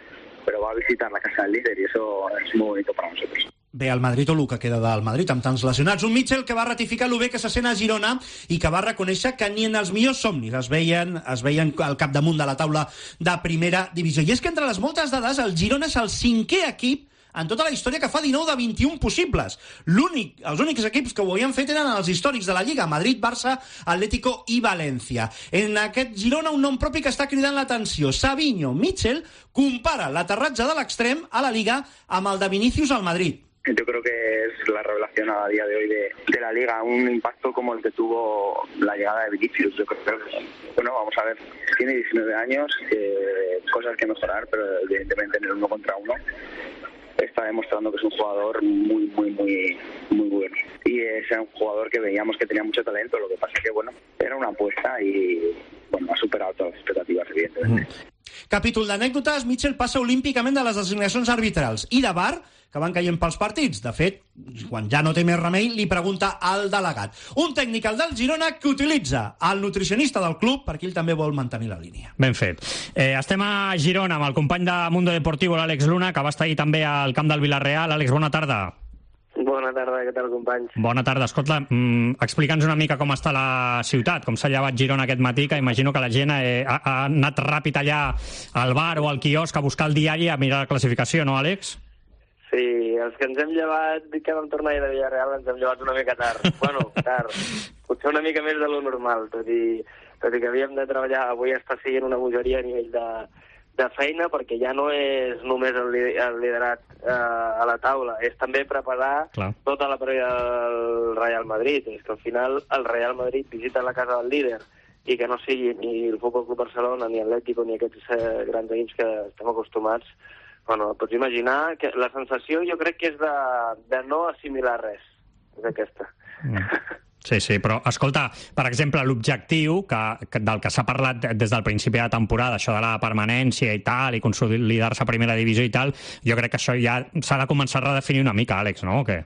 Speaker 15: pero va a visitar la casa del líder y eso es muy bonito para nosotros.
Speaker 14: Bé, el Madrid o el que queda del Madrid amb tants lesionats. Un Mitchell que va ratificar lo bé que se sent a Girona i que va reconèixer que ni en els millors somnis es veien, es veien al capdamunt de la taula de primera divisió. I és que entre les moltes dades el Girona és el cinquè equip en tota la història que fa dinou de vint-i-un possibles. L'únic, els únics equips que ho havien fet eren els històrics de la Lliga, Madrid, Barça, Atlético i València. En aquest Girona un nom propi que està cridant l'atenció. Savinho Mitchell compara l'aterratge de l'extrem a la Liga amb el de Vinícius al Madrid.
Speaker 15: Yo creo que es la revelación a día de hoy de, de la Liga, un impacto como el que tuvo la llegada de Vinicius. Yo creo que, bueno, vamos a ver, tiene diecinueve años, eh, cosas que mejorar, pero evidentemente en el uno contra uno está demostrando que es un jugador muy, muy, muy, muy bueno. Y es un jugador que veíamos que tenía mucho talento, lo que pasa es que, bueno, era una apuesta y, bueno, ha superado todas las expectativas, evidentemente.
Speaker 14: Mm. Capítol d'anècdotes, Mitchell passa olímpicament de les designacions arbitrals i de V A R que van caient pels partits. De fet, quan ja no té més remei, li pregunta al delegat. Un tècnic, el del Girona, que utilitza el nutricionista del club perquè ell també vol mantenir la línia.
Speaker 4: Ben fet. Eh, estem a Girona amb el company de Mundo Deportivo, l'Àlex Luna, que va estar ahir també al camp del Villarreal. Àlex, bona tarda.
Speaker 16: Bona tarda, què tal, companys?
Speaker 4: Bona tarda. Escolta, mm, explica'ns una mica com està la ciutat, com s'ha llevat Girona aquest matí, que imagino que la gent eh, ha, ha anat ràpid allà al bar o al quiosc a buscar el diari a mirar la classificació, no, Àlex?
Speaker 16: Sí, els que ens hem llevat, que vam tornar de Villarreal, ens hem llevat una mica tard. Bueno, tard. Potser una mica més de lo normal, tot i, tot i que havíem de treballar. Avui està sent una bogeria a nivell de, de feina, perquè ja no és només el, el liderat eh, a la taula, és també preparar Clar. tota la prèvia del Real Madrid. És que al final el Real Madrid visita la casa del líder i que no sigui ni el Futbol Club Barcelona, ni Atlético, ni aquests eh, grans equips que estem acostumats. Bueno, pots imaginar que la sensació jo crec que és de, de no assimilar res. És aquesta.
Speaker 4: Mm. Sí, sí, però, escolta, per exemple, l'objectiu que, que, del que s'ha parlat des del principi de la temporada, això de la permanència i tal, i consolidar-se a primera divisió i tal, jo crec que això ja s'ha de començar a redefinir una mica, Àlex, no? O què?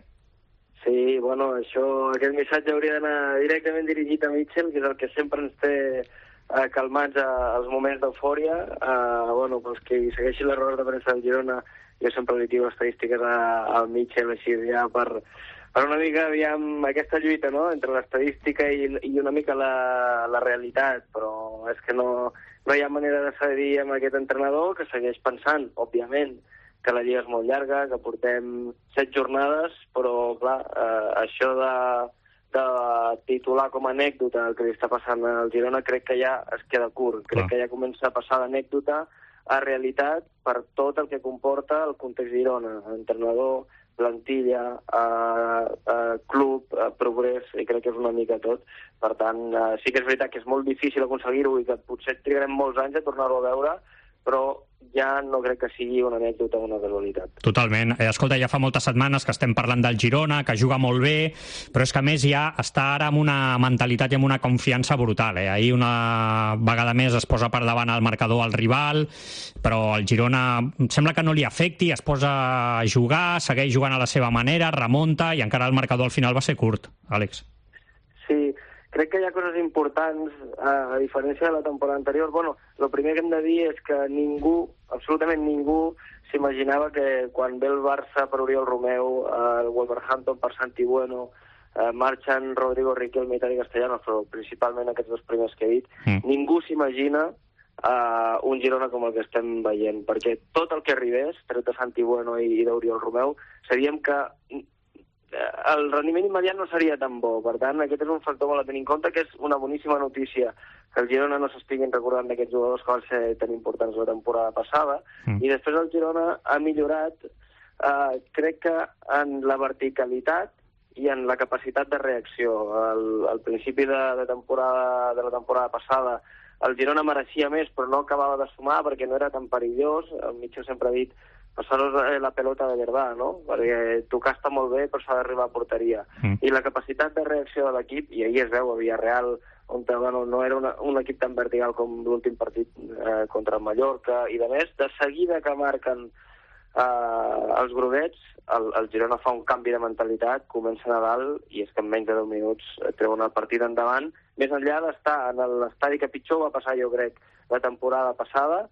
Speaker 16: Sí, bueno, això, aquest missatge hauria d'anar directament dirigit a Mitchell, que és el que sempre ens té eh, calmats a, als moments d'eufòria. Eh, bueno, doncs que segueixi les rodes de premsa del Girona, jo sempre li tiro estadístiques a, al Mitchell, així ja per, per una mica, aviam, aquesta lluita, no?, entre l'estadística i, i una mica la, la realitat, però és que no, no hi ha manera de cedir amb aquest entrenador, que segueix pensant, òbviament, que la Lliga és molt llarga, que portem set jornades, però, clar, eh, això de, de titular com a anècdota el que li està passant al Girona crec que ja es queda curt. Crec clar. que ja comença a passar d'anècdota a realitat per tot el que comporta el context Girona. Entrenador, plantilla, eh, eh, club, eh, progrés, i crec que és una mica tot. Per tant, eh, sí que és veritat que és molt difícil aconseguir-ho i que potser trigarem molts anys a tornar-ho a veure, però ja no crec que sigui una anècdota o una casualitat.
Speaker 4: Totalment. Eh, escolta, ja fa moltes setmanes que estem parlant del Girona, que juga molt bé, però és que a més ja està ara amb una mentalitat i amb una confiança brutal. Eh? Ahir una vegada més es posa per davant el marcador al rival, però el Girona sembla que no li afecti, es posa a jugar, segueix jugant a la seva manera, remunta i encara el marcador al final va ser curt, Àlex.
Speaker 16: Sí, crec que hi ha coses importants, a diferència de la temporada anterior. Bueno, el primer que hem de dir és que ningú, absolutament ningú, s'imaginava que quan ve el Barça per Oriol Romeu, el Wolverhampton per Santi Bueno, eh, marxen Rodrigo Riquelme i Toni Castellanos, però principalment aquests dos primers que he dit, mm. ningú s'imagina uh, un Girona com el que estem veient, perquè tot el que arribés, tret de Santi Bueno i, i d'Oriol Romeu, sabíem que el rendiment immediat no seria tan bo. Per tant, aquest és un factor molt a tenir en compte, que és una boníssima notícia que el Girona no s'estiguin recordant d'aquests jugadors que van ser tan importants la temporada passada. Mm. I després el Girona ha millorat, eh, crec que en la verticalitat i en la capacitat de reacció. Al, al principi de, de, temporada, de la temporada passada el Girona mereixia més, però no acabava de sumar perquè no era tan perillós. El Mitchell sempre ha dit passar-nos la pelota de verdad, no? Perquè tocar està molt bé, però s'ha d'arribar a porteria. Mm. I la capacitat de reacció de l'equip, i ahir es veu a Villarreal, on bueno, no era una, un equip tan vertical com l'últim partit eh, contra el Mallorca, i de més, de seguida que marquen eh, els groguets, el, el Girona fa un canvi de mentalitat, comença a dalt, i és que en menys de deu minuts treuen el partit endavant, més enllà d'estar en l'estadi que pitjor va passar, jo crec, la temporada passada,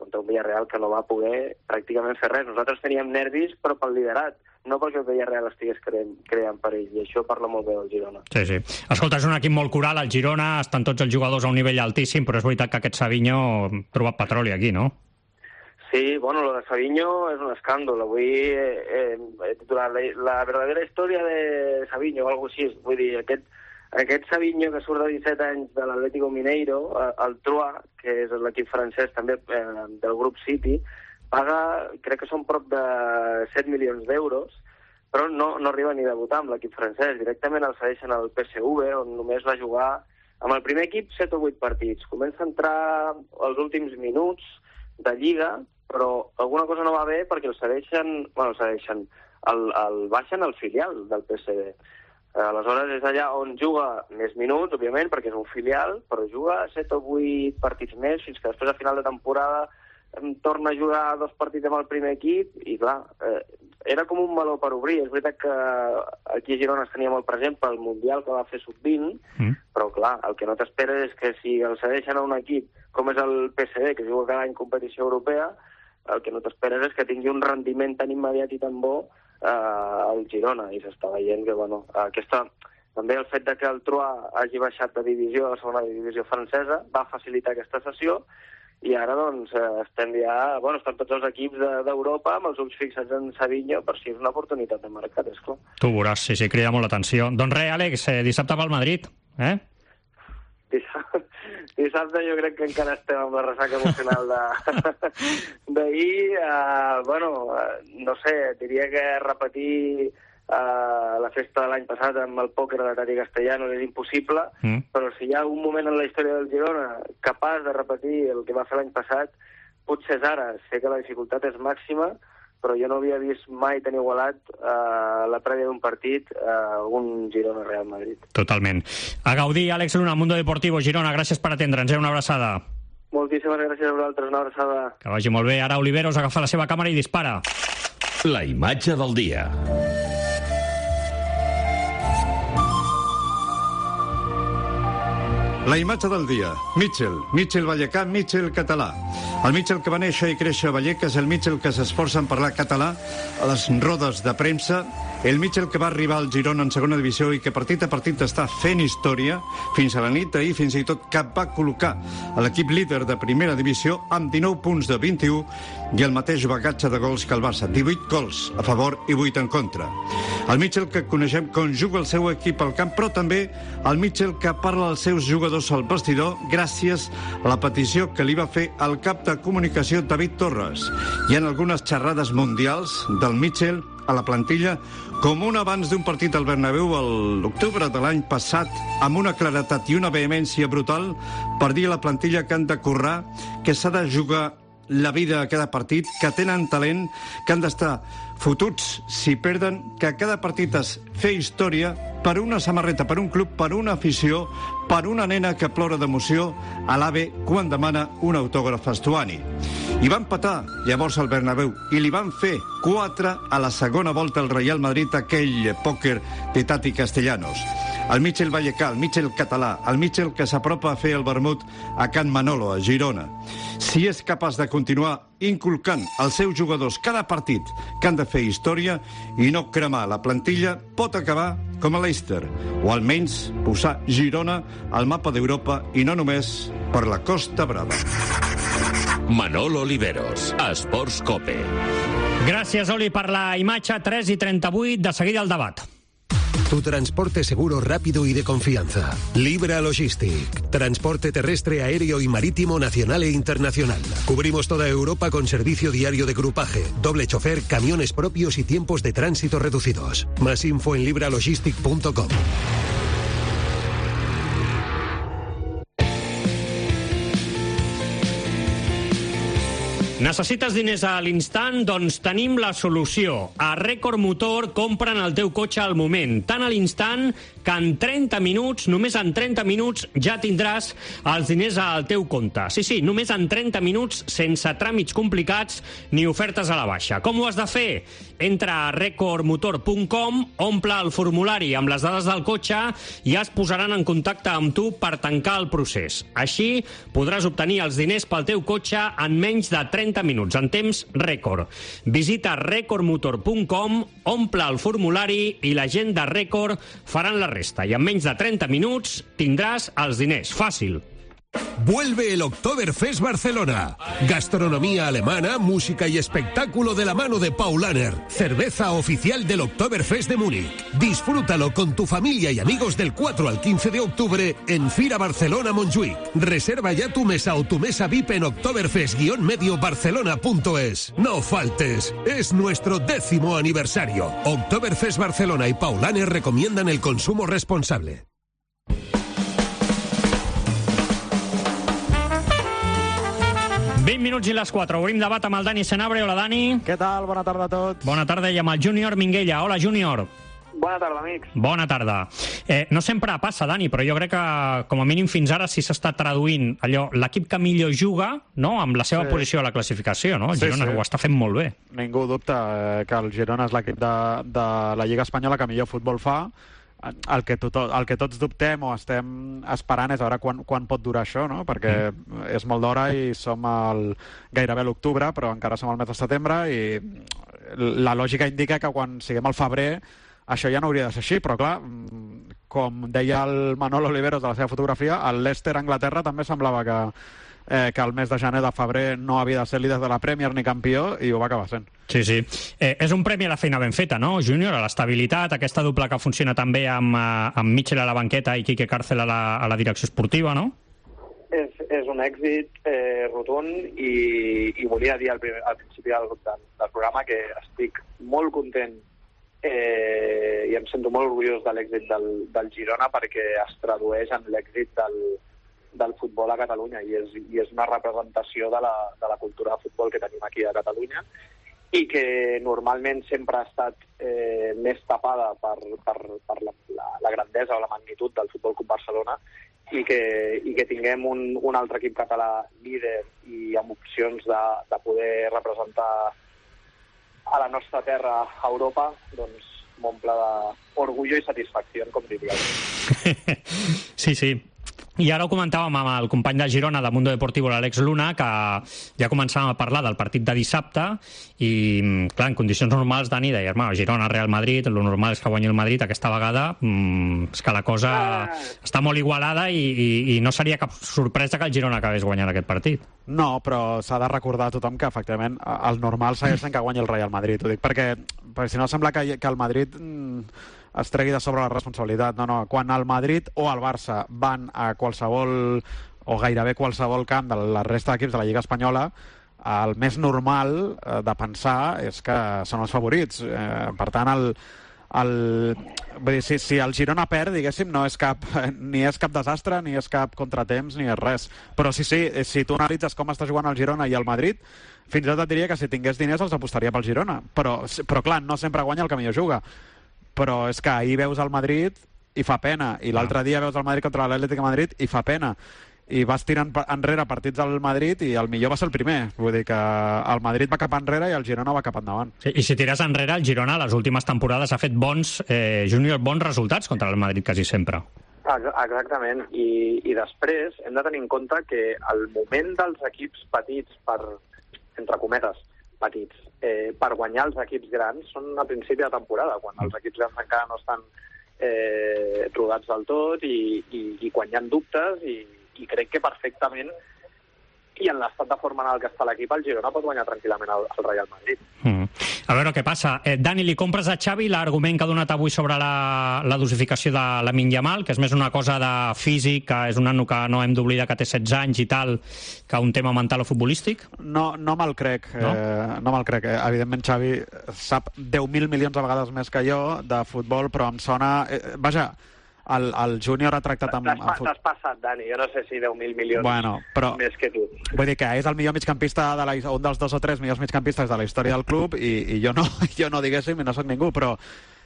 Speaker 16: contra un Villarreal que no va poder pràcticament fer res. Nosaltres teníem nervis, però pel liderat, no perquè el Villarreal estigués creant, creant per ell, i això parla molt bé del Girona.
Speaker 4: Sí, sí. Escolta, és un equip molt coral, el Girona, estan tots els jugadors a un nivell altíssim, però és veritat que aquest Savinho ha trobat petroli aquí, no?
Speaker 16: Sí, bueno, lo de Savinho és un escàndol. Avui he, he titulat la, la verdadera història de Savinho, o alguna cosa així. Vull dir, aquest, aquest Savinho que surt de disset anys de l'Atlético Mineiro, el Troyes, que és l'equip francès també eh, del grup City, paga, crec que són prop de set milions d'euros, però no, no arriba ni a debutar amb l'equip francès. Directament el cedeixen al P S V, on només va jugar amb el primer equip set o vuit partits. Comença a entrar els últims minuts de Lliga, però alguna cosa no va bé perquè el cedeixen, bueno, el cedeixen, el, el baixen al filial del P S V. Aleshores és allà on juga més minuts, òbviament, perquè és un filial, però juga set o vuit partits més, fins que després a final de temporada torna a jugar dos partits amb el primer equip, i clar, eh, era com un meló per obrir. És veritat que aquí a Girona es tenia molt present pel Mundial que va fer sub vint, mm. però clar, el que no t'esperes és que si el cedeixen a un equip com és el P S V, que juga cada any competició europea, el que no t'esperes és que tingui un rendiment tan immediat i tan bo eh, al Girona, i s'està veient que, bueno, aquesta... També el fet de que el Troyes hagi baixat de divisió a la segona divisió francesa va facilitar aquesta sessió, i ara, doncs, estem ja... Bueno, estan tots els equips d'Europa amb els ulls fixats en Savinho, per si és una oportunitat de mercat, esclar.
Speaker 4: Tu veuràs, sí, sí, crida molt l'atenció. Doncs res, Àlex, eh, dissabte pel Madrid, eh?
Speaker 16: Dissabte, dissabte jo crec que encara estem amb la ressaca emocional d'ahir. Uh, bueno, uh, no sé, diria que repetir uh, la festa de l'any passat amb el pòquer de Tati Castellanos és impossible, mm. però si hi ha un moment en la història del Girona capaç de repetir el que va fer l'any passat, potser és ara. Sé que la dificultat és màxima, però jo no havia vist mai tan igualat uh, la prèvia d'un partit uh, un Girona-Real Madrid.
Speaker 4: Totalment. A gaudir, Àlex Luna, Mundo Deportivo, Girona, gràcies per atendre'ns, eh? Una abraçada.
Speaker 16: Moltíssimes gràcies a vosaltres, una abraçada.
Speaker 4: Que vagi molt bé. Ara Oliveros agafa la seva càmera i dispara.
Speaker 17: La imatge del dia.
Speaker 18: La imatge del dia. Mitchell. Mitchell Vallecà, Mitchell català. El Mitchell que va néixer i créixer a Vallecas, el Mitchell que s'esforça en parlar català a les rodes de premsa, el Mitchell que va arribar al Girona en segona divisió i que partit a partit està fent història fins a la nit d'ahir, fins i tot que va col·locar a l'equip líder de primera divisió amb dinou punts de vint-i-u i el mateix bagatge de gols que el Barça, divuit gols a favor i vuit en contra. El Mitchell que coneixem com juga el seu equip al camp, però també el Mitchell que parla als seus jugadors al vestidor gràcies a la petició que li va fer el cap de comunicació David Torres. Hi ha algunes xerrades mundials del Mitchell a la plantilla com un abans d'un partit al Bernabéu a l'octubre de l'any passat, amb una claretat i una vehemència brutal per dir a la plantilla que han de currar, que s'ha de jugar la vida a cada partit, que tenen talent, que han d'estar fotuts si perden, que a cada partit es fer història per una samarreta, per un club, per una afició, per una nena que plora d'emoció a l'AVE quan demana un autògraf a Stuani. I va empatar llavors al Bernabéu i li van fer quatre a la segona volta al Real Madrid, aquell pòquer de Tati Castellanos. El Mitchell Vallecà, el Mitchell català, el Mitchell que s'apropa a fer el vermut a Can Manolo, a Girona. Si és capaç de continuar inculcant als seus jugadors cada partit que han de fer història i no cremar la plantilla, pot acabar com a Leicester, o almenys posar Girona al mapa d'Europa i no només per la Costa Brava.
Speaker 17: Manolo Oliveros, Esports Cope.
Speaker 4: Gràcies, Oli, per la imatge. Tres i trenta-vuit, de seguida el debat.
Speaker 19: Tu transporte seguro, rápido y de confianza. Libra Logistic. Transporte terrestre, aéreo y marítimo nacional e internacional. Cubrimos toda Europa con servicio diario de grupaje, doble chofer, camiones propios y tiempos de tránsito reducidos. Más info en libralogistic punto com.
Speaker 4: Necessites diners a l'instant? Doncs tenim la solució. A Record Motor compren el teu cotxe al moment, tan a l'instant que en trenta minuts, només en trenta minuts, ja tindràs els diners al teu compte. Sí, sí, només en trenta minuts, sense tràmits complicats ni ofertes a la baixa. Com ho has de fer? Entra a record motor punt com, omple el formulari amb les dades del cotxe i es posaran en contacte amb tu per tancar el procés. Així podràs obtenir els diners pel teu cotxe en menys de trenta minuts, en temps rècord. Visita record motor punt com, omple el formulari i la gent de Record faran la resta. I en menys de trenta minuts tindràs els diners. Fàcil.
Speaker 19: Vuelve el Oktoberfest Barcelona. Gastronomía alemana, música y espectáculo de la mano de Paulaner, cerveza oficial del Oktoberfest de Múnich. Disfrútalo con tu familia y amigos del cuatro al quince de octubre en Fira Barcelona Montjuïc. Reserva ya tu mesa o tu mesa V I P en oktoberfest guion medio barcelona punto es. No faltes, es nuestro décimo aniversario. Oktoberfest Barcelona y Paulaner recomiendan el consumo responsable.
Speaker 4: vint minuts i les quatre. Obrim debat amb el Dani Senabre. Hola, Dani.
Speaker 20: Què tal? Bona tarda a tots.
Speaker 4: Bona tarda i amb el Júnior Minguella. Hola, Júnior.
Speaker 16: Bona tarda, amics.
Speaker 4: Bona tarda. Eh, no sempre passa, Dani, però jo crec que, com a mínim fins ara, sí s'està traduint allò, l'equip que millor juga, no?, amb la seva sí. posició a la classificació, no? El
Speaker 20: sí,
Speaker 4: Girona
Speaker 20: sí.
Speaker 4: ho està fent molt bé.
Speaker 20: Ningú dubta eh, que el Girona és l'equip de, de la Lliga Espanyola que millor futbol fa. El que, tot, el que tots dubtem o estem esperant és a veure quan, quan pot durar això, no? Perquè mm. és molt d'hora i som al, gairebé a l'octubre, però encara som al mes de setembre i la lògica indica que quan siguem al febrer això ja no hauria de ser així, però clar, com deia el Manolo Oliveros de la seva fotografia, el Leicester a Anglaterra també semblava que, eh, que el mes de gener de febrer no havia de ser líder de la Premier ni campió i ho va acabar sent.
Speaker 4: Sí, sí. Eh, és un premi a la feina ben feta, no, Júnior? A l'estabilitat, aquesta dupla que funciona també amb, amb Mitchell a la banqueta i Quique Cárcel a la, a la direcció esportiva, no?
Speaker 16: És, és un èxit eh, rotund i, i volia dir al, primer, al principi del, del, del programa que estic molt content eh, i em sento molt orgullós de l'èxit del, del Girona perquè es tradueix en l'èxit del, del futbol a Catalunya i és, i és una representació de la, de la cultura de futbol que tenim aquí a Catalunya i que normalment sempre ha estat eh, més tapada per, per, per la, la, la grandesa o la magnitud del Futbol Club Barcelona i que, i que tinguem un, un altre equip català líder i amb opcions de, de poder representar a la nostra terra a Europa, doncs m'omple d'orgullo i satisfacció, com diria.
Speaker 4: Sí, sí. I ara ho comentàvem amb el company de Girona de Mundo Deportivo, l'Àlex Luna, que ja començàvem a parlar del partit de dissabte i, clar, en condicions normals, Dani, deies, Girona, Real Madrid, el normal és que guanyi el Madrid. Aquesta vegada mmm, és que la cosa ah. està molt igualada i, i, i no seria cap sorpresa que el Girona acabés guanyant aquest partit.
Speaker 20: No, però s'ha de recordar a tothom que, efectivament, el normal segueix sent que guanyi el Real Madrid. Ho dic perquè, perquè si no sembla que, que el Madrid es tregui de sobre la responsabilitat. No, no, quan el Madrid o el Barça van a qualsevol o gairebé qualsevol camp de la resta d'equips de la Lliga Espanyola, el més normal eh, de pensar és que són els favorits. Eh, per tant, el, el, vull dir, si, si el Girona perd, diguéssim, no és cap, ni és cap desastre, ni és cap contratemps, ni és res. Però sí, sí, si tu analitzes com està jugant el Girona i el Madrid, fins i tot et diria que si tingués diners els apostaria pel Girona. Però, però clar, no sempre guanya el que millor juga. Però és que ahir veus el Madrid i fa pena, i l'altre dia veus el Madrid contra l'Atlètic de Madrid i fa pena, i vas tirant enrere partits del Madrid i el millor va ser el primer. Vull dir que el Madrid va cap enrere i el Girona va cap endavant.
Speaker 4: Sí, i si tires enrere, el Girona les últimes temporades ha fet bons, eh, Júnior, bons resultats contra el Madrid quasi sempre.
Speaker 16: Exactament, I, i després hem de tenir en compte que el moment dels equips petits, per, entre cometes, petits, eh, per guanyar els equips grans són a principi de temporada, quan els equips grans encara no estan eh, rodats del tot i, i, i quan hi ha dubtes i, i crec que perfectament i en l'estat de forma en el que està l'equip, el Girona pot guanyar tranquil·lament el, el Real Madrid.
Speaker 4: Mm. A veure què passa. Eh, Dani, li compres a Xavi l'argument que ha donat avui sobre la, la dosificació de Lamine Yamal, que és més una cosa de físic, que és un nano que no hem d'oblidar que té setze anys i tal, que un tema mental o futbolístic?
Speaker 20: No, no me'l crec. No, eh, no me'l crec. Eh, evidentment, Xavi sap deu mil milions de vegades més que jo de futbol, però em sona... Eh, vaja, El, el júnior ha tractat amb...
Speaker 16: T'has passat, Dani, jo no sé si deu mil milions
Speaker 20: bueno, però,
Speaker 16: més que tu.
Speaker 20: Vull dir que és el millor migcampista, de la, un dels dos o tres millors migcampistes de la història del club i, i jo, no, jo no diguéssim i no soc ningú, però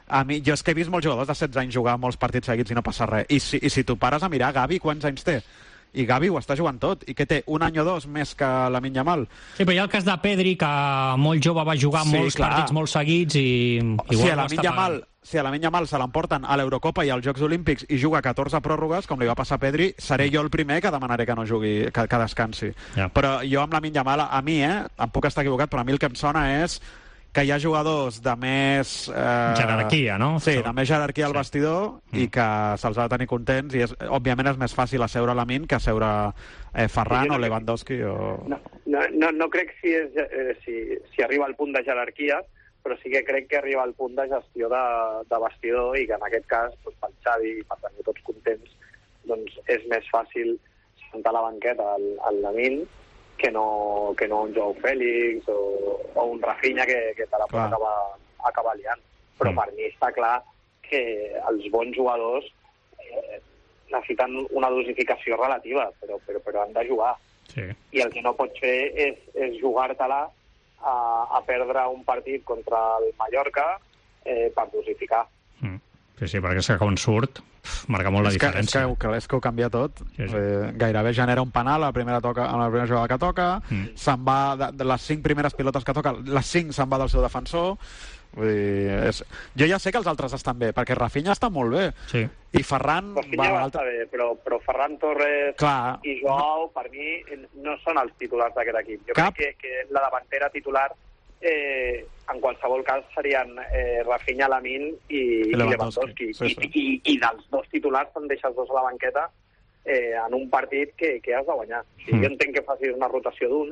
Speaker 20: A mi, jo és que he vist molts jugadors de setze anys jugar molts partits seguits i no passa res. I si, i si tu pares a mirar, Gavi quants anys té? I Gavi ho està jugant tot. I què té? Un any o dos més que Lamine Yamal?
Speaker 4: Sí, però hi ha el cas de Pedri, que molt jove va jugar sí, molts clar. partits molt seguits i igual
Speaker 20: si
Speaker 4: a
Speaker 20: Lamine Yamal, si a Lamine Yamal se l'emporten a l'Eurocopa i als Jocs Olímpics i juga catorze pròrrogues, com li va passar a Pedri, seré jo el primer que demanaré que no jugui, que, que descansi. Ja. Però jo amb Lamine Yamal, a mi, eh, em puc estar equivocat, però a mi el que em sona és que hi ha jugadors de més... Eh,
Speaker 4: jerarquia, no?
Speaker 20: Sí, de més jerarquia al sí. vestidor mm. i que se'ls ha de tenir contents i és, òbviament és més fàcil asseure Lamine que asseure eh, Ferran sí, no o Lewandowski o...
Speaker 15: No, no, no, no crec si, és, eh, si, si arriba al punt de jerarquia, però sí que crec que arriba al punt de gestió de, de vestidor i que en aquest cas, doncs, pel Xavi i per tenir tots contents, doncs és més fàcil sentar a la banqueta al, al Lamine que no, que no un Joao Félix o, o un Rafinha que, que te la pot acabar, acabar liant. Però mm. per mi està clar que els bons jugadors eh, necessiten una dosificació relativa, però, però, però han de jugar.
Speaker 4: Sí.
Speaker 15: I el que no pots fer és, és jugar-te-la a, a perdre un partit contra el Mallorca eh, per dosificar.
Speaker 4: Mm. Sí, sí, perquè és que quan surt marca molt la
Speaker 20: és
Speaker 4: diferència.
Speaker 20: Que, és, que, és que ho canvia tot.
Speaker 4: Sí, sí.
Speaker 20: Eh, gairebé genera un penal a la primera, toca, a la primera jugada que toca, mm. se'n va de, de les cinc primeres pilotes que toca, les cinc se'n va del seu defensor. Vull dir, és... Jo ja sé que els altres estan bé, perquè Rafinha està molt bé.
Speaker 4: Sí.
Speaker 20: I Ferran...
Speaker 15: Rafinha va estar bé, però, però Ferran Torres
Speaker 20: Clar.
Speaker 15: i Joao, no. per mi, no són els titulars d'aquest equip. Jo Cap... crec que, que la davantera titular eh, en qualsevol cas serien eh, Rafinha, Lamine i, i Lewandowski. Sí, sí. I, i, I dels dos titulars te'n deixes dos a la banqueta eh, en un partit que, que has de guanyar. O sigui, mm. Jo entenc que facis una rotació d'un,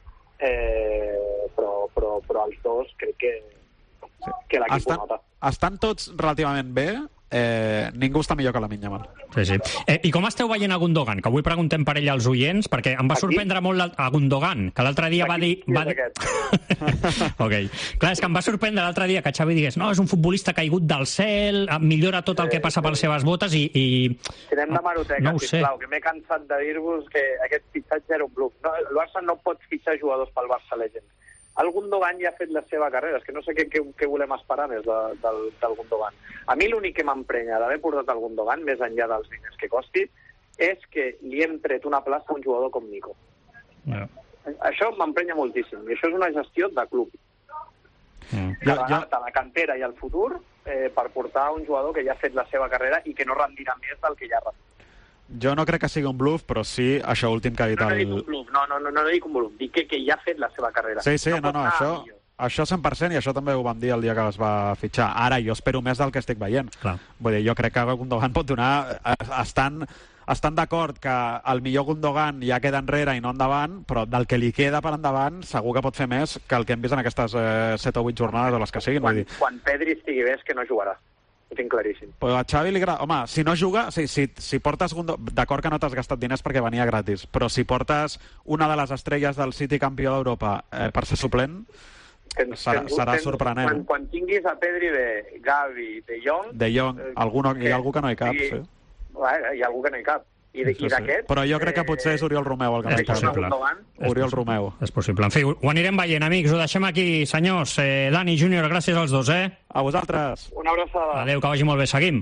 Speaker 15: eh, però, però, però els dos crec que, sí. que l'equip ho nota.
Speaker 20: Estan tots relativament bé, eh, ningú està millor que Lamine Yamal.
Speaker 4: Sí, sí. Eh, I com esteu veient a Gundogan? Que avui preguntem per ell als oients, perquè em va sorprendre Aquí? molt a Gundogan, que l'altre dia va dir... Va dir... ok. Clar, és que em va sorprendre l'altre dia que Xavi digués no, és un futbolista caigut del cel, millora tot el que passa per les seves botes i... i...
Speaker 15: Si anem de maroteca,
Speaker 4: no
Speaker 15: sisplau, que m'he cansat de dir-vos que aquest fitxatge era un bluff. No, el Barça no pot fitxar jugadors pel Barça Legends. El Gundogan ja ha fet la seva carrera, és que no sé què, què, què volem esperar més de, del, del Gundogan. A mi l'únic que m'emprenya d'haver portat el Gundogan, més enllà dels diners que costi, és que li hem tret una plaça a un jugador com Nico.
Speaker 4: Yeah.
Speaker 15: Això m'emprenya moltíssim, i això és una gestió de club. Mm. Carregar-te la cantera i el futur eh, per portar un jugador que ja ha fet la seva carrera i que no rendirà més del que ja ha rendit.
Speaker 20: Jo no crec que sigui un bluff, però sí això últim que ha dit
Speaker 15: no, no
Speaker 20: el...
Speaker 15: dic un bluff, no, no, no, no dic un bluff, dic que, que ja ha fet la seva carrera.
Speaker 20: Sí, sí, no, no, no això,
Speaker 15: millor.
Speaker 20: això cent per cent, i això també ho vam dir el dia que es va fitxar. Ara jo espero més del que estic veient.
Speaker 4: Clar.
Speaker 20: Vull dir, jo crec que Gundogan pot donar... Estan, estan d'acord que el millor Gundogan ja queda enrere i no endavant, però del que li queda per endavant segur que pot fer més que el que hem vist en aquestes eh, set o vuit jornades o les que siguin.
Speaker 15: Quan,
Speaker 20: vull dir.
Speaker 15: quan Pedri estigui bé és que no jugarà. Ho tinc claríssim.
Speaker 20: Però a Xavi li agrada... Home, si no juga, si, si, si portes... D'acord que no t'has gastat diners perquè venia gratis, però si portes una de les estrelles del City campió d'Europa eh, per ser suplent, tens, serà, tens, serà tens, sorprenent.
Speaker 15: Quan, quan tinguis a Pedri de Gavi, De Jong...
Speaker 20: De Jong, eh, algú no, hi ha algú que no hi cap, sí.
Speaker 15: Bueno, hi ha algú que no hi cap. I,
Speaker 20: sí,
Speaker 15: i d'aquest...
Speaker 20: Però jo crec que potser és Oriol Romeu el que
Speaker 4: és possible.
Speaker 20: Oriol Romeu.
Speaker 4: És possible. En fi, ho anirem veient, amics. Ho deixem aquí, senyors. Eh, Dani, Júnior, gràcies als dos, eh?
Speaker 20: A vosaltres.
Speaker 15: Una abraçada.
Speaker 4: Adéu, que vagi molt bé. Seguim.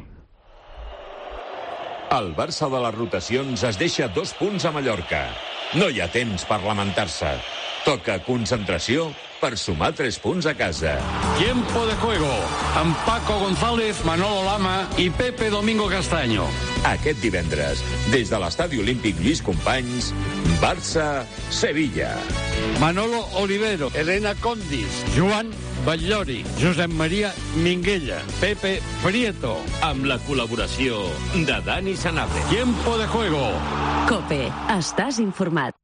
Speaker 17: El Barça de les rotacions es deixa dos punts a Mallorca. No hi ha temps per lamentar-se. Toca concentració per sumar tres punts a casa.
Speaker 21: Tiempo de juego amb Paco González, Manolo Lama i Pepe Domingo Castaño.
Speaker 17: Aquest divendres, des de l'Estadi Olímpic Lluís Companys, Barça-Sevilla.
Speaker 21: Manolo Olivero, Elena Condis, Joan Batllori, Josep Maria Minguella, Pepe Prieto.
Speaker 17: Amb la col·laboració de Dani Sanabria.
Speaker 21: Tiempo de juego.
Speaker 3: COPE. Estàs informat.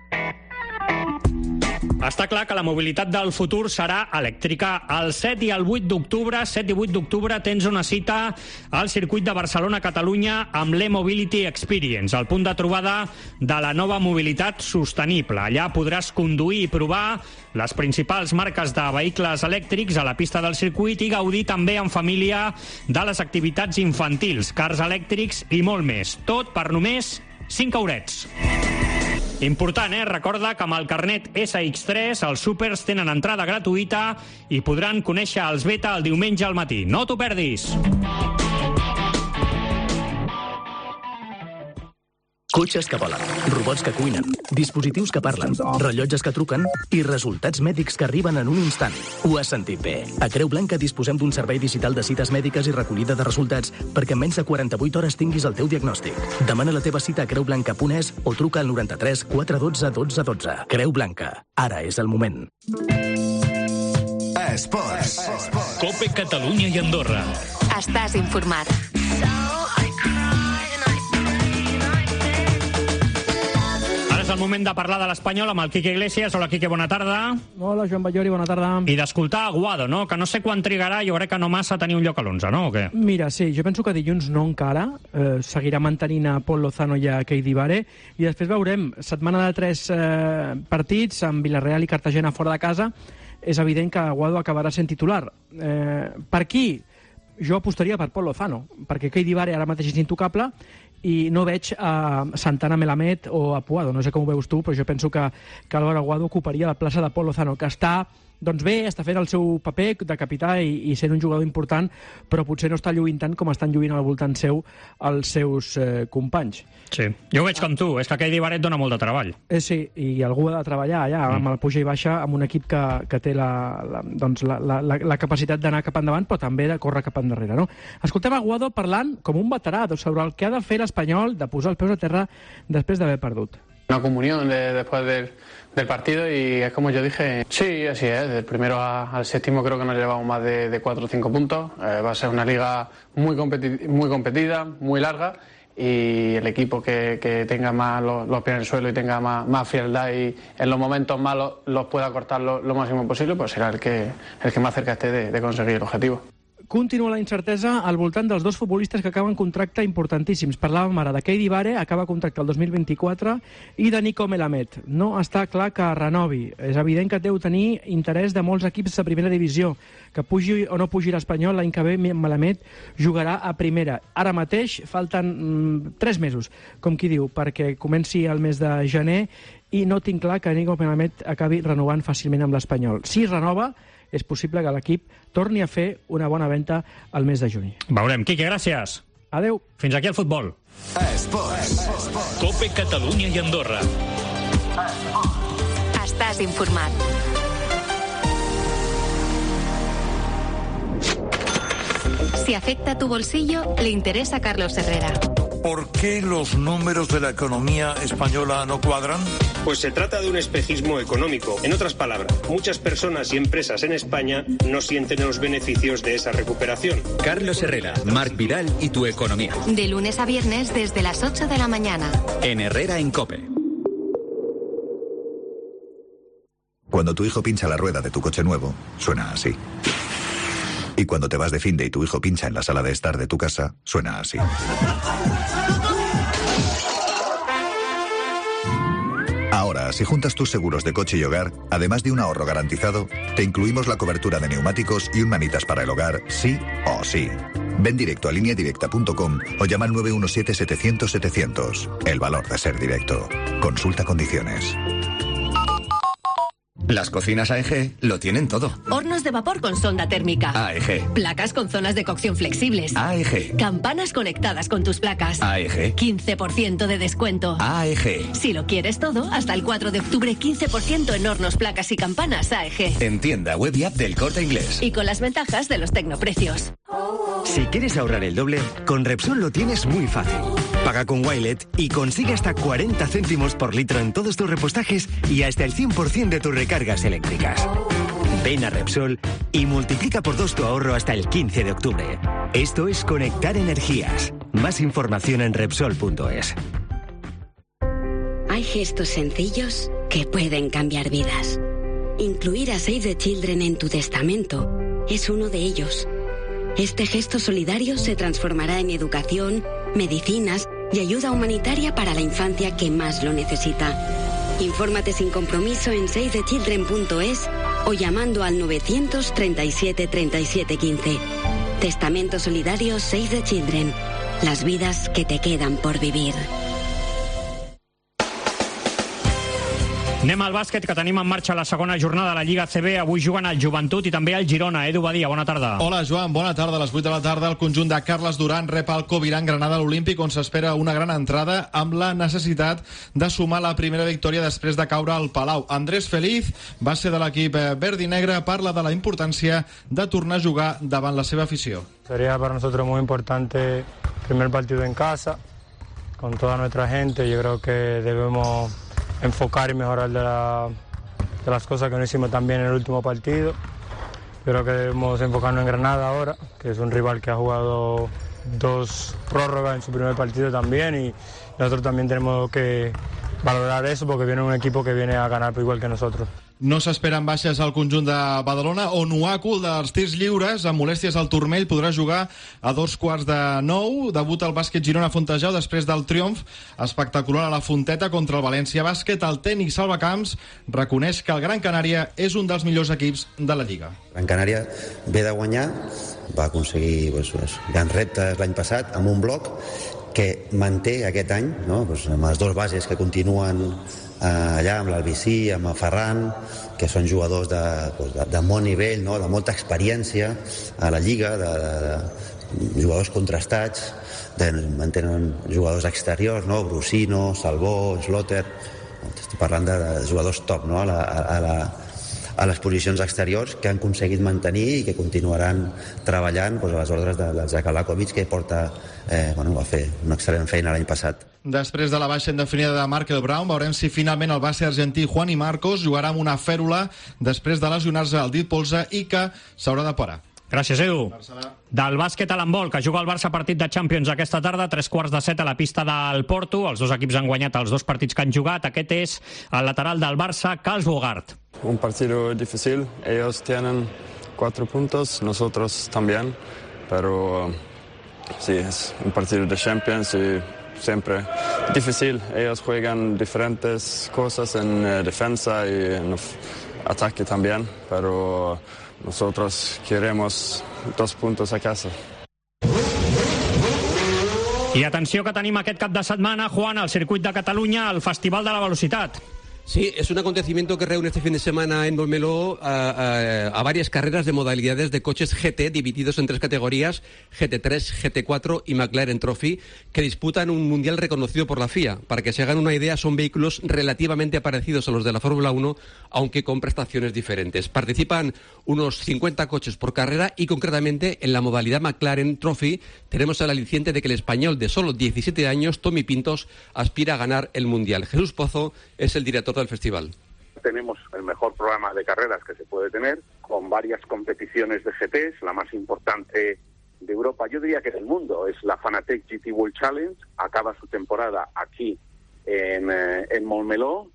Speaker 4: Està clar que la mobilitat del futur serà elèctrica. El set i el vuit d'octubre, set i vuit d'octubre, tens una cita al circuit de Barcelona-Catalunya amb l'e-Mobility Experience, el punt de trobada de la nova mobilitat sostenible. Allà podràs conduir i provar les principals marques de vehicles elèctrics a la pista del circuit i gaudir també en família de les activitats infantils, cars elèctrics i molt més. Tot per només cinc eurets. Important, eh? Recorda que amb el carnet essa ics tres els súpers tenen entrada gratuïta i podran conèixer els beta el diumenge al matí. No t'ho perdis!
Speaker 5: Cotxes que volen, robots que cuinen, dispositius que parlen, rellotges que truquen i resultats mèdics que arriben en un instant. Ho has sentit bé. A Creu Blanca disposem d'un servei digital de cites mèdiques i recollida de resultats perquè en menys de quaranta-vuit hores tinguis el teu diagnòstic. Demana la teva cita a creu blanca punt es o truca al noranta-tres quatre dotze dotze dotze. Creu Blanca. Ara és el moment.
Speaker 2: Esports. Cope Catalunya i Andorra.
Speaker 3: Estàs informat.
Speaker 4: És el moment de parlar de l'Espanyol amb el Quique Iglesias. Hola, Quique, bona tarda.
Speaker 22: Hola, Joan Ballori, bona tarda.
Speaker 4: I d'escoltar Aguado, no? Que no sé quan trigarà, jo crec que no massa tenir un lloc a l'onze, no? O què?
Speaker 22: Mira, sí, jo penso que dilluns no encara. Eh, seguirà mantenint a Pol Lozano i a Keidi Vare. I després veurem, setmana de tres eh, partits, amb Villarreal i Cartagena fora de casa. És evident que Aguado acabarà sent titular. Eh, per qui? Jo apostaria per Pol Lozano, perquè Keidi Vare ara mateix és intocable i no veig a Santana Melamed o a Puado, no sé com ho veus tu, però jo penso que, que Álvaro Aguado ocuparia la plaça de Pol Lozano, que està doncs bé, està fent el seu paper de capità i, i sent un jugador important, però potser no està lluint tant com estan lluint al voltant seu els seus eh, companys.
Speaker 4: Sí, jo ho veig com tu, és que Keidi Vare et dona molt de treball.
Speaker 22: Eh, sí, i algú ha de treballar allà, mm. amb el puja i baixa, amb un equip que, que té la, la, doncs la, la, la, la capacitat d'anar cap endavant, però també de córrer cap endarrere, no? Escoltem Aguado parlant com un veterà sobre el que ha de fer l'Espanyol, de posar els peus a terra després d'haver perdut.
Speaker 23: Una comunión de, después del, del partido y es como yo dije, sí, así es, del primero a, al séptimo creo que nos llevamos más de, de cuatro o cinco puntos, eh, va a ser una liga muy, competi muy competida, muy larga y el equipo que, que tenga más los, los pies en el suelo y tenga más, más frialdad y en los momentos malos los pueda cortar lo, lo máximo posible, pues será el que, el que más cerca esté de, de conseguir el objetivo.
Speaker 22: Continua la incertesa al voltant dels dos futbolistes que acaben contracte importantíssims. Parlàvem ara de Keidi Vare, acaba contracte el dos mil vint-i-quatre, i de Nico Melamed. No està clar que renovi. És evident que deu tenir interès de molts equips de primera divisió. Que pugi o no pugi l'Espanyol, l'any que ve Melamed jugarà a primera. Ara mateix falten mm, tres mesos, com qui diu, perquè comenci el mes de gener, i no tinc clar que Nico Melamed acabi renovant fàcilment amb l'Espanyol. Si renova, és possible que l'equip torni a fer una bona venda al mes de juny.
Speaker 4: Veurem. Quique, gràcies.
Speaker 22: Adeu.
Speaker 4: Fins aquí el futbol.
Speaker 2: Esports. Cope Catalunya i Andorra.
Speaker 3: Estàs informat. Si afecta tu bolsillo, le interesa a Carlos Herrera.
Speaker 24: ¿Por qué los números de la economía española no cuadran?
Speaker 25: Pues se trata de un espejismo económico. En otras palabras, muchas personas y empresas en España no sienten los beneficios de esa recuperación.
Speaker 26: Carlos Herrera, Marc Vidal y tu economía.
Speaker 3: De lunes a viernes desde las ocho de la mañana.
Speaker 26: En Herrera en COPE.
Speaker 1: Cuando tu hijo pincha la rueda de tu coche nuevo, suena así. Y cuando te vas de finde y tu hijo pincha en la sala de estar de tu casa, suena así. Ahora, si juntas tus seguros de coche y hogar, además de un ahorro garantizado, te incluimos la cobertura de neumáticos y un manitas para el hogar, sí o sí. Ven directo a línea directa punto com o llama al nueve uno siete setecientos setecientos. El valor de ser directo. Consulta condiciones.
Speaker 27: Las cocinas A E G lo tienen todo.
Speaker 3: Hornos de vapor con sonda térmica.
Speaker 27: A E G.
Speaker 3: Placas con zonas de cocción flexibles.
Speaker 27: A E G.
Speaker 3: Campanas conectadas con tus placas.
Speaker 27: A E G.
Speaker 3: quince por ciento de descuento.
Speaker 27: A E G.
Speaker 3: Si lo quieres todo, hasta el cuatro de octubre quince por ciento en hornos, placas y campanas A E G.
Speaker 27: En tienda web y app del Corte Inglés.
Speaker 3: Y con las ventajas de los tecnoprecios.
Speaker 28: Si quieres ahorrar el doble, con Repsol lo tienes muy fácil. Paga con Wilet y consigue hasta cuarenta céntimos por litro en todos tus repostajes y hasta el cien por ciento de tus recargas eléctricas. Ven a Repsol y multiplica por dos tu ahorro hasta el quince de octubre. Esto es conectar energías. Más información en Repsol punto es.
Speaker 29: Hay gestos sencillos que pueden cambiar vidas. Incluir a Save the Children en tu testamento es uno de ellos. Este gesto solidario se transformará en educación, medicinas y ayuda humanitaria para la infancia que más lo necesita. Infórmate sin compromiso en save the children punto es o llamando al novecientos treinta y siete treinta y siete quince. Testamento solidario Save the Children. Las vidas que te quedan por vivir.
Speaker 4: Anem al bàsquet, que tenim en marxa la segona jornada de la Lliga A C B. Avui juguen el Joventut i també el Girona. Edu Badia, bona tarda.
Speaker 6: Hola, Joan, bona tarda. A les vuit de la tarda el conjunt de Carles Duran rep el Coviran Granada a l'Olímpic, on s'espera una gran entrada amb la necessitat de sumar la primera victòria després de caure al Palau. Andrés Feliz, base de l'equip verd i negre, parla de la importància de tornar a jugar davant la seva afició.
Speaker 7: Sería para nosotros muy importante el primer partido en casa, con toda nuestra gente. Yo creo que debemos enfocar y mejorar de, la, de las cosas que no hicimos tan bien en el último partido. Creo que debemos enfocarnos en Granada ahora, que es un rival que ha jugado dos prórrogas en su primer partido también, y nosotros también tenemos que valorar eso porque viene un equipo que viene a ganar igual que nosotros.
Speaker 6: No s'esperen baixes al conjunt de Badalona, on Onuaku, dels tirs lliures, amb molèsties al turmell, podrà jugar a dos quarts de nou. Debuta el bàsquet Girona Fontejau després del triomf espectacular a la Fonteta contra el València Bàsquet. El tècnic Salvacamps reconeix que el Gran Canària és un dels millors equips de la Lliga.
Speaker 8: Gran Canària ve de guanyar, va aconseguir doncs, grans reptes l'any passat amb un bloc que manté aquest any, no? doncs, amb les dues bases que continuen allà amb l'Albicí, amb el Ferran, que són jugadors de, de, de bon nivell, no? de molta experiència a la Lliga, de, de, de jugadors contrastats, de, mantenen jugadors exteriors, no? Brusino, Salvó, Slotter, estic parlant de, de jugadors top, no? a, la, a, la, a les posicions exteriors, que han aconseguit mantenir i que continuaran treballant doncs, a les ordres de, de Zach Alakovic, que porta, eh, bueno, va fer una excel·lent feina l'any passat.
Speaker 6: Després de la baixa indefinida de Markel Brown, veurem si finalment el base argentí Juani Marcos jugarà amb una fèrula després de lesionar-se al dit polze i que s'haurà de parar.
Speaker 4: Gràcies, Edu. Del bàsquet a l'handbol, que juga el Barça partit de Champions aquesta tarda, tres quarts de set a la pista del Porto. Els dos equips han guanyat els dos partits que han jugat. Aquest és el lateral del Barça, Carls Bogart.
Speaker 9: Un partido difícil. Ellos tienen cuatro puntos, nosotros también. Pero sí, es un partido de Champions y siempre difícil. Ellos juegan diferentes cosas en eh, defensa y en ataque también, pero nosotros queremos dos puntos a casa.
Speaker 4: I atenció, que tenim aquest cap de setmana, Juan, al circuit de Catalunya, al Festival de la Velocitat.
Speaker 10: Sí, es un acontecimiento que reúne este fin de semana en Montmeló a, a, a varias carreras de modalidades de coches G T divididos en tres categorías, G T tres, G T cuatro y McLaren Trophy, que disputan un mundial reconocido por la F I A. Para que se hagan una idea, son vehículos relativamente parecidos a los de la Fórmula uno, aunque con prestaciones diferentes. Participan unos cincuenta coches por carrera y concretamente en la modalidad McLaren Trophy tenemos el aliciente de que el español de solo diecisiete años, Tommy Pintos, aspira a ganar el mundial. Jesús Pozo es el director del festival.
Speaker 11: Tenemos el mejor programa de carreras que se puede tener, con varias competiciones de G Ts, la más importante de Europa, yo diría que del mundo, es la Fanatec G T World Challenge, acaba su temporada aquí en, eh, en Montmeló,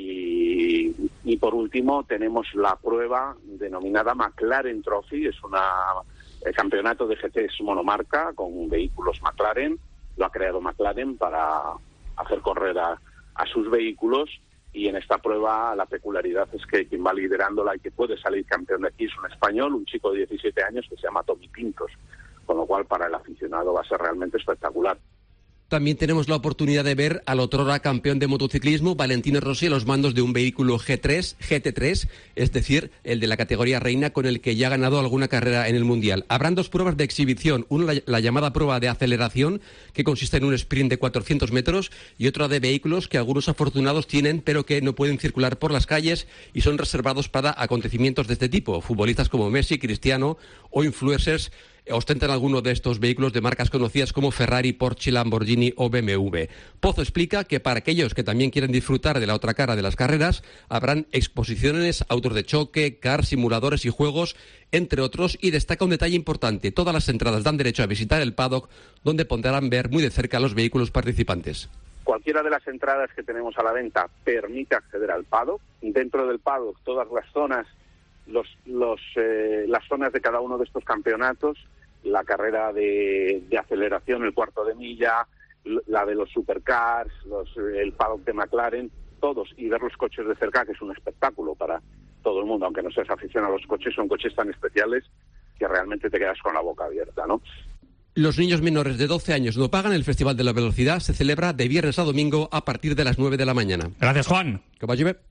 Speaker 11: y, y por último tenemos la prueba denominada McLaren Trophy, es una el campeonato de G Ts monomarca con vehículos McLaren, lo ha creado McLaren para hacer correr a, a sus vehículos. Y en esta prueba la peculiaridad es que quien va liderándola y que puede salir campeón de aquí es un español, un chico de diecisiete años que se llama Tommy Pintos, con lo cual para el aficionado va a ser realmente espectacular.
Speaker 10: También tenemos la oportunidad de ver al otrora campeón de motociclismo, Valentino Rossi, a los mandos de un vehículo G tres, G T tres, es decir, el de la categoría reina, con el que ya ha ganado alguna carrera en el Mundial. Habrán dos pruebas de exhibición, una la, la llamada prueba de aceleración, que consiste en un sprint de cuatrocientos metros, y otra de vehículos que algunos afortunados tienen, pero que no pueden circular por las calles y son reservados para acontecimientos de este tipo. Futbolistas como Messi, Cristiano o influencers ostentan algunos de estos vehículos de marcas conocidas como Ferrari, Porsche, Lamborghini o B M W. Pozo explica que para aquellos que también quieren disfrutar de la otra cara de las carreras, habrán exposiciones, autos de choque, cars, simuladores y juegos, entre otros, y destaca un detalle importante: todas las entradas dan derecho a visitar el paddock, donde podrán ver muy de cerca a los vehículos participantes.
Speaker 11: Cualquiera de las entradas que tenemos a la venta permite acceder al paddock. Dentro del paddock, todas las zonas, los, los, eh, las zonas de cada uno de estos campeonatos, la carrera de, de aceleración, el cuarto de milla, la de los supercars, los, el paddock de McLaren, todos, y ver los coches de cerca, que es un espectáculo para todo el mundo, aunque no seas aficionado a los coches, son coches tan especiales que realmente te quedas con la boca abierta, ¿no?
Speaker 10: Los niños menores de doce años no pagan. El Festival de la Velocidad se celebra de viernes a domingo a partir de las nueve de la mañana.
Speaker 4: Gracias, Juan.
Speaker 10: Que vagi bé.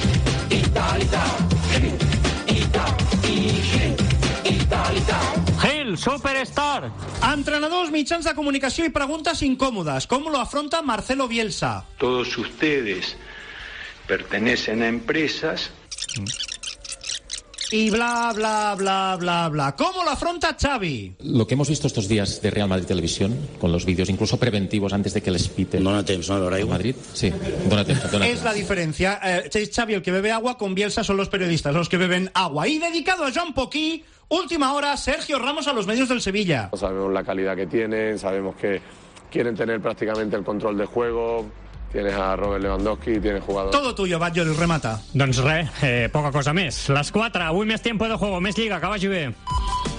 Speaker 4: Gil, Superstar.
Speaker 22: Entrenadors, mitjans de comunicació y preguntas incómodas. ¿Cómo lo afronta Marcelo Bielsa?
Speaker 12: Todos ustedes pertenecen a empresas.
Speaker 22: Y bla, bla, bla, bla, bla. ¿Cómo lo afronta Xavi?
Speaker 13: Lo que hemos visto estos días de Real Madrid Televisión, con los vídeos incluso preventivos antes de que les pite
Speaker 14: Dona temps, no, Real
Speaker 13: Madrid. Sí, dona temps, dona
Speaker 22: Es la diferencia. Eh, Xavi el que bebe agua, con Bielsa son los periodistas los que beben agua. Y dedicado a Joan Poquí, última hora, Sergio Ramos a los medios del Sevilla.
Speaker 15: Sabemos la calidad que tienen, sabemos que quieren tener prácticamente el control de juego. Tienes a Robert Lewandowski, tienes jugador...
Speaker 22: Todo tuyo, Batllori, remata.
Speaker 4: Doncs res, eh, poca cosa més. Les quatre, avui més tiempo de juego, més lliga, que vagi bé.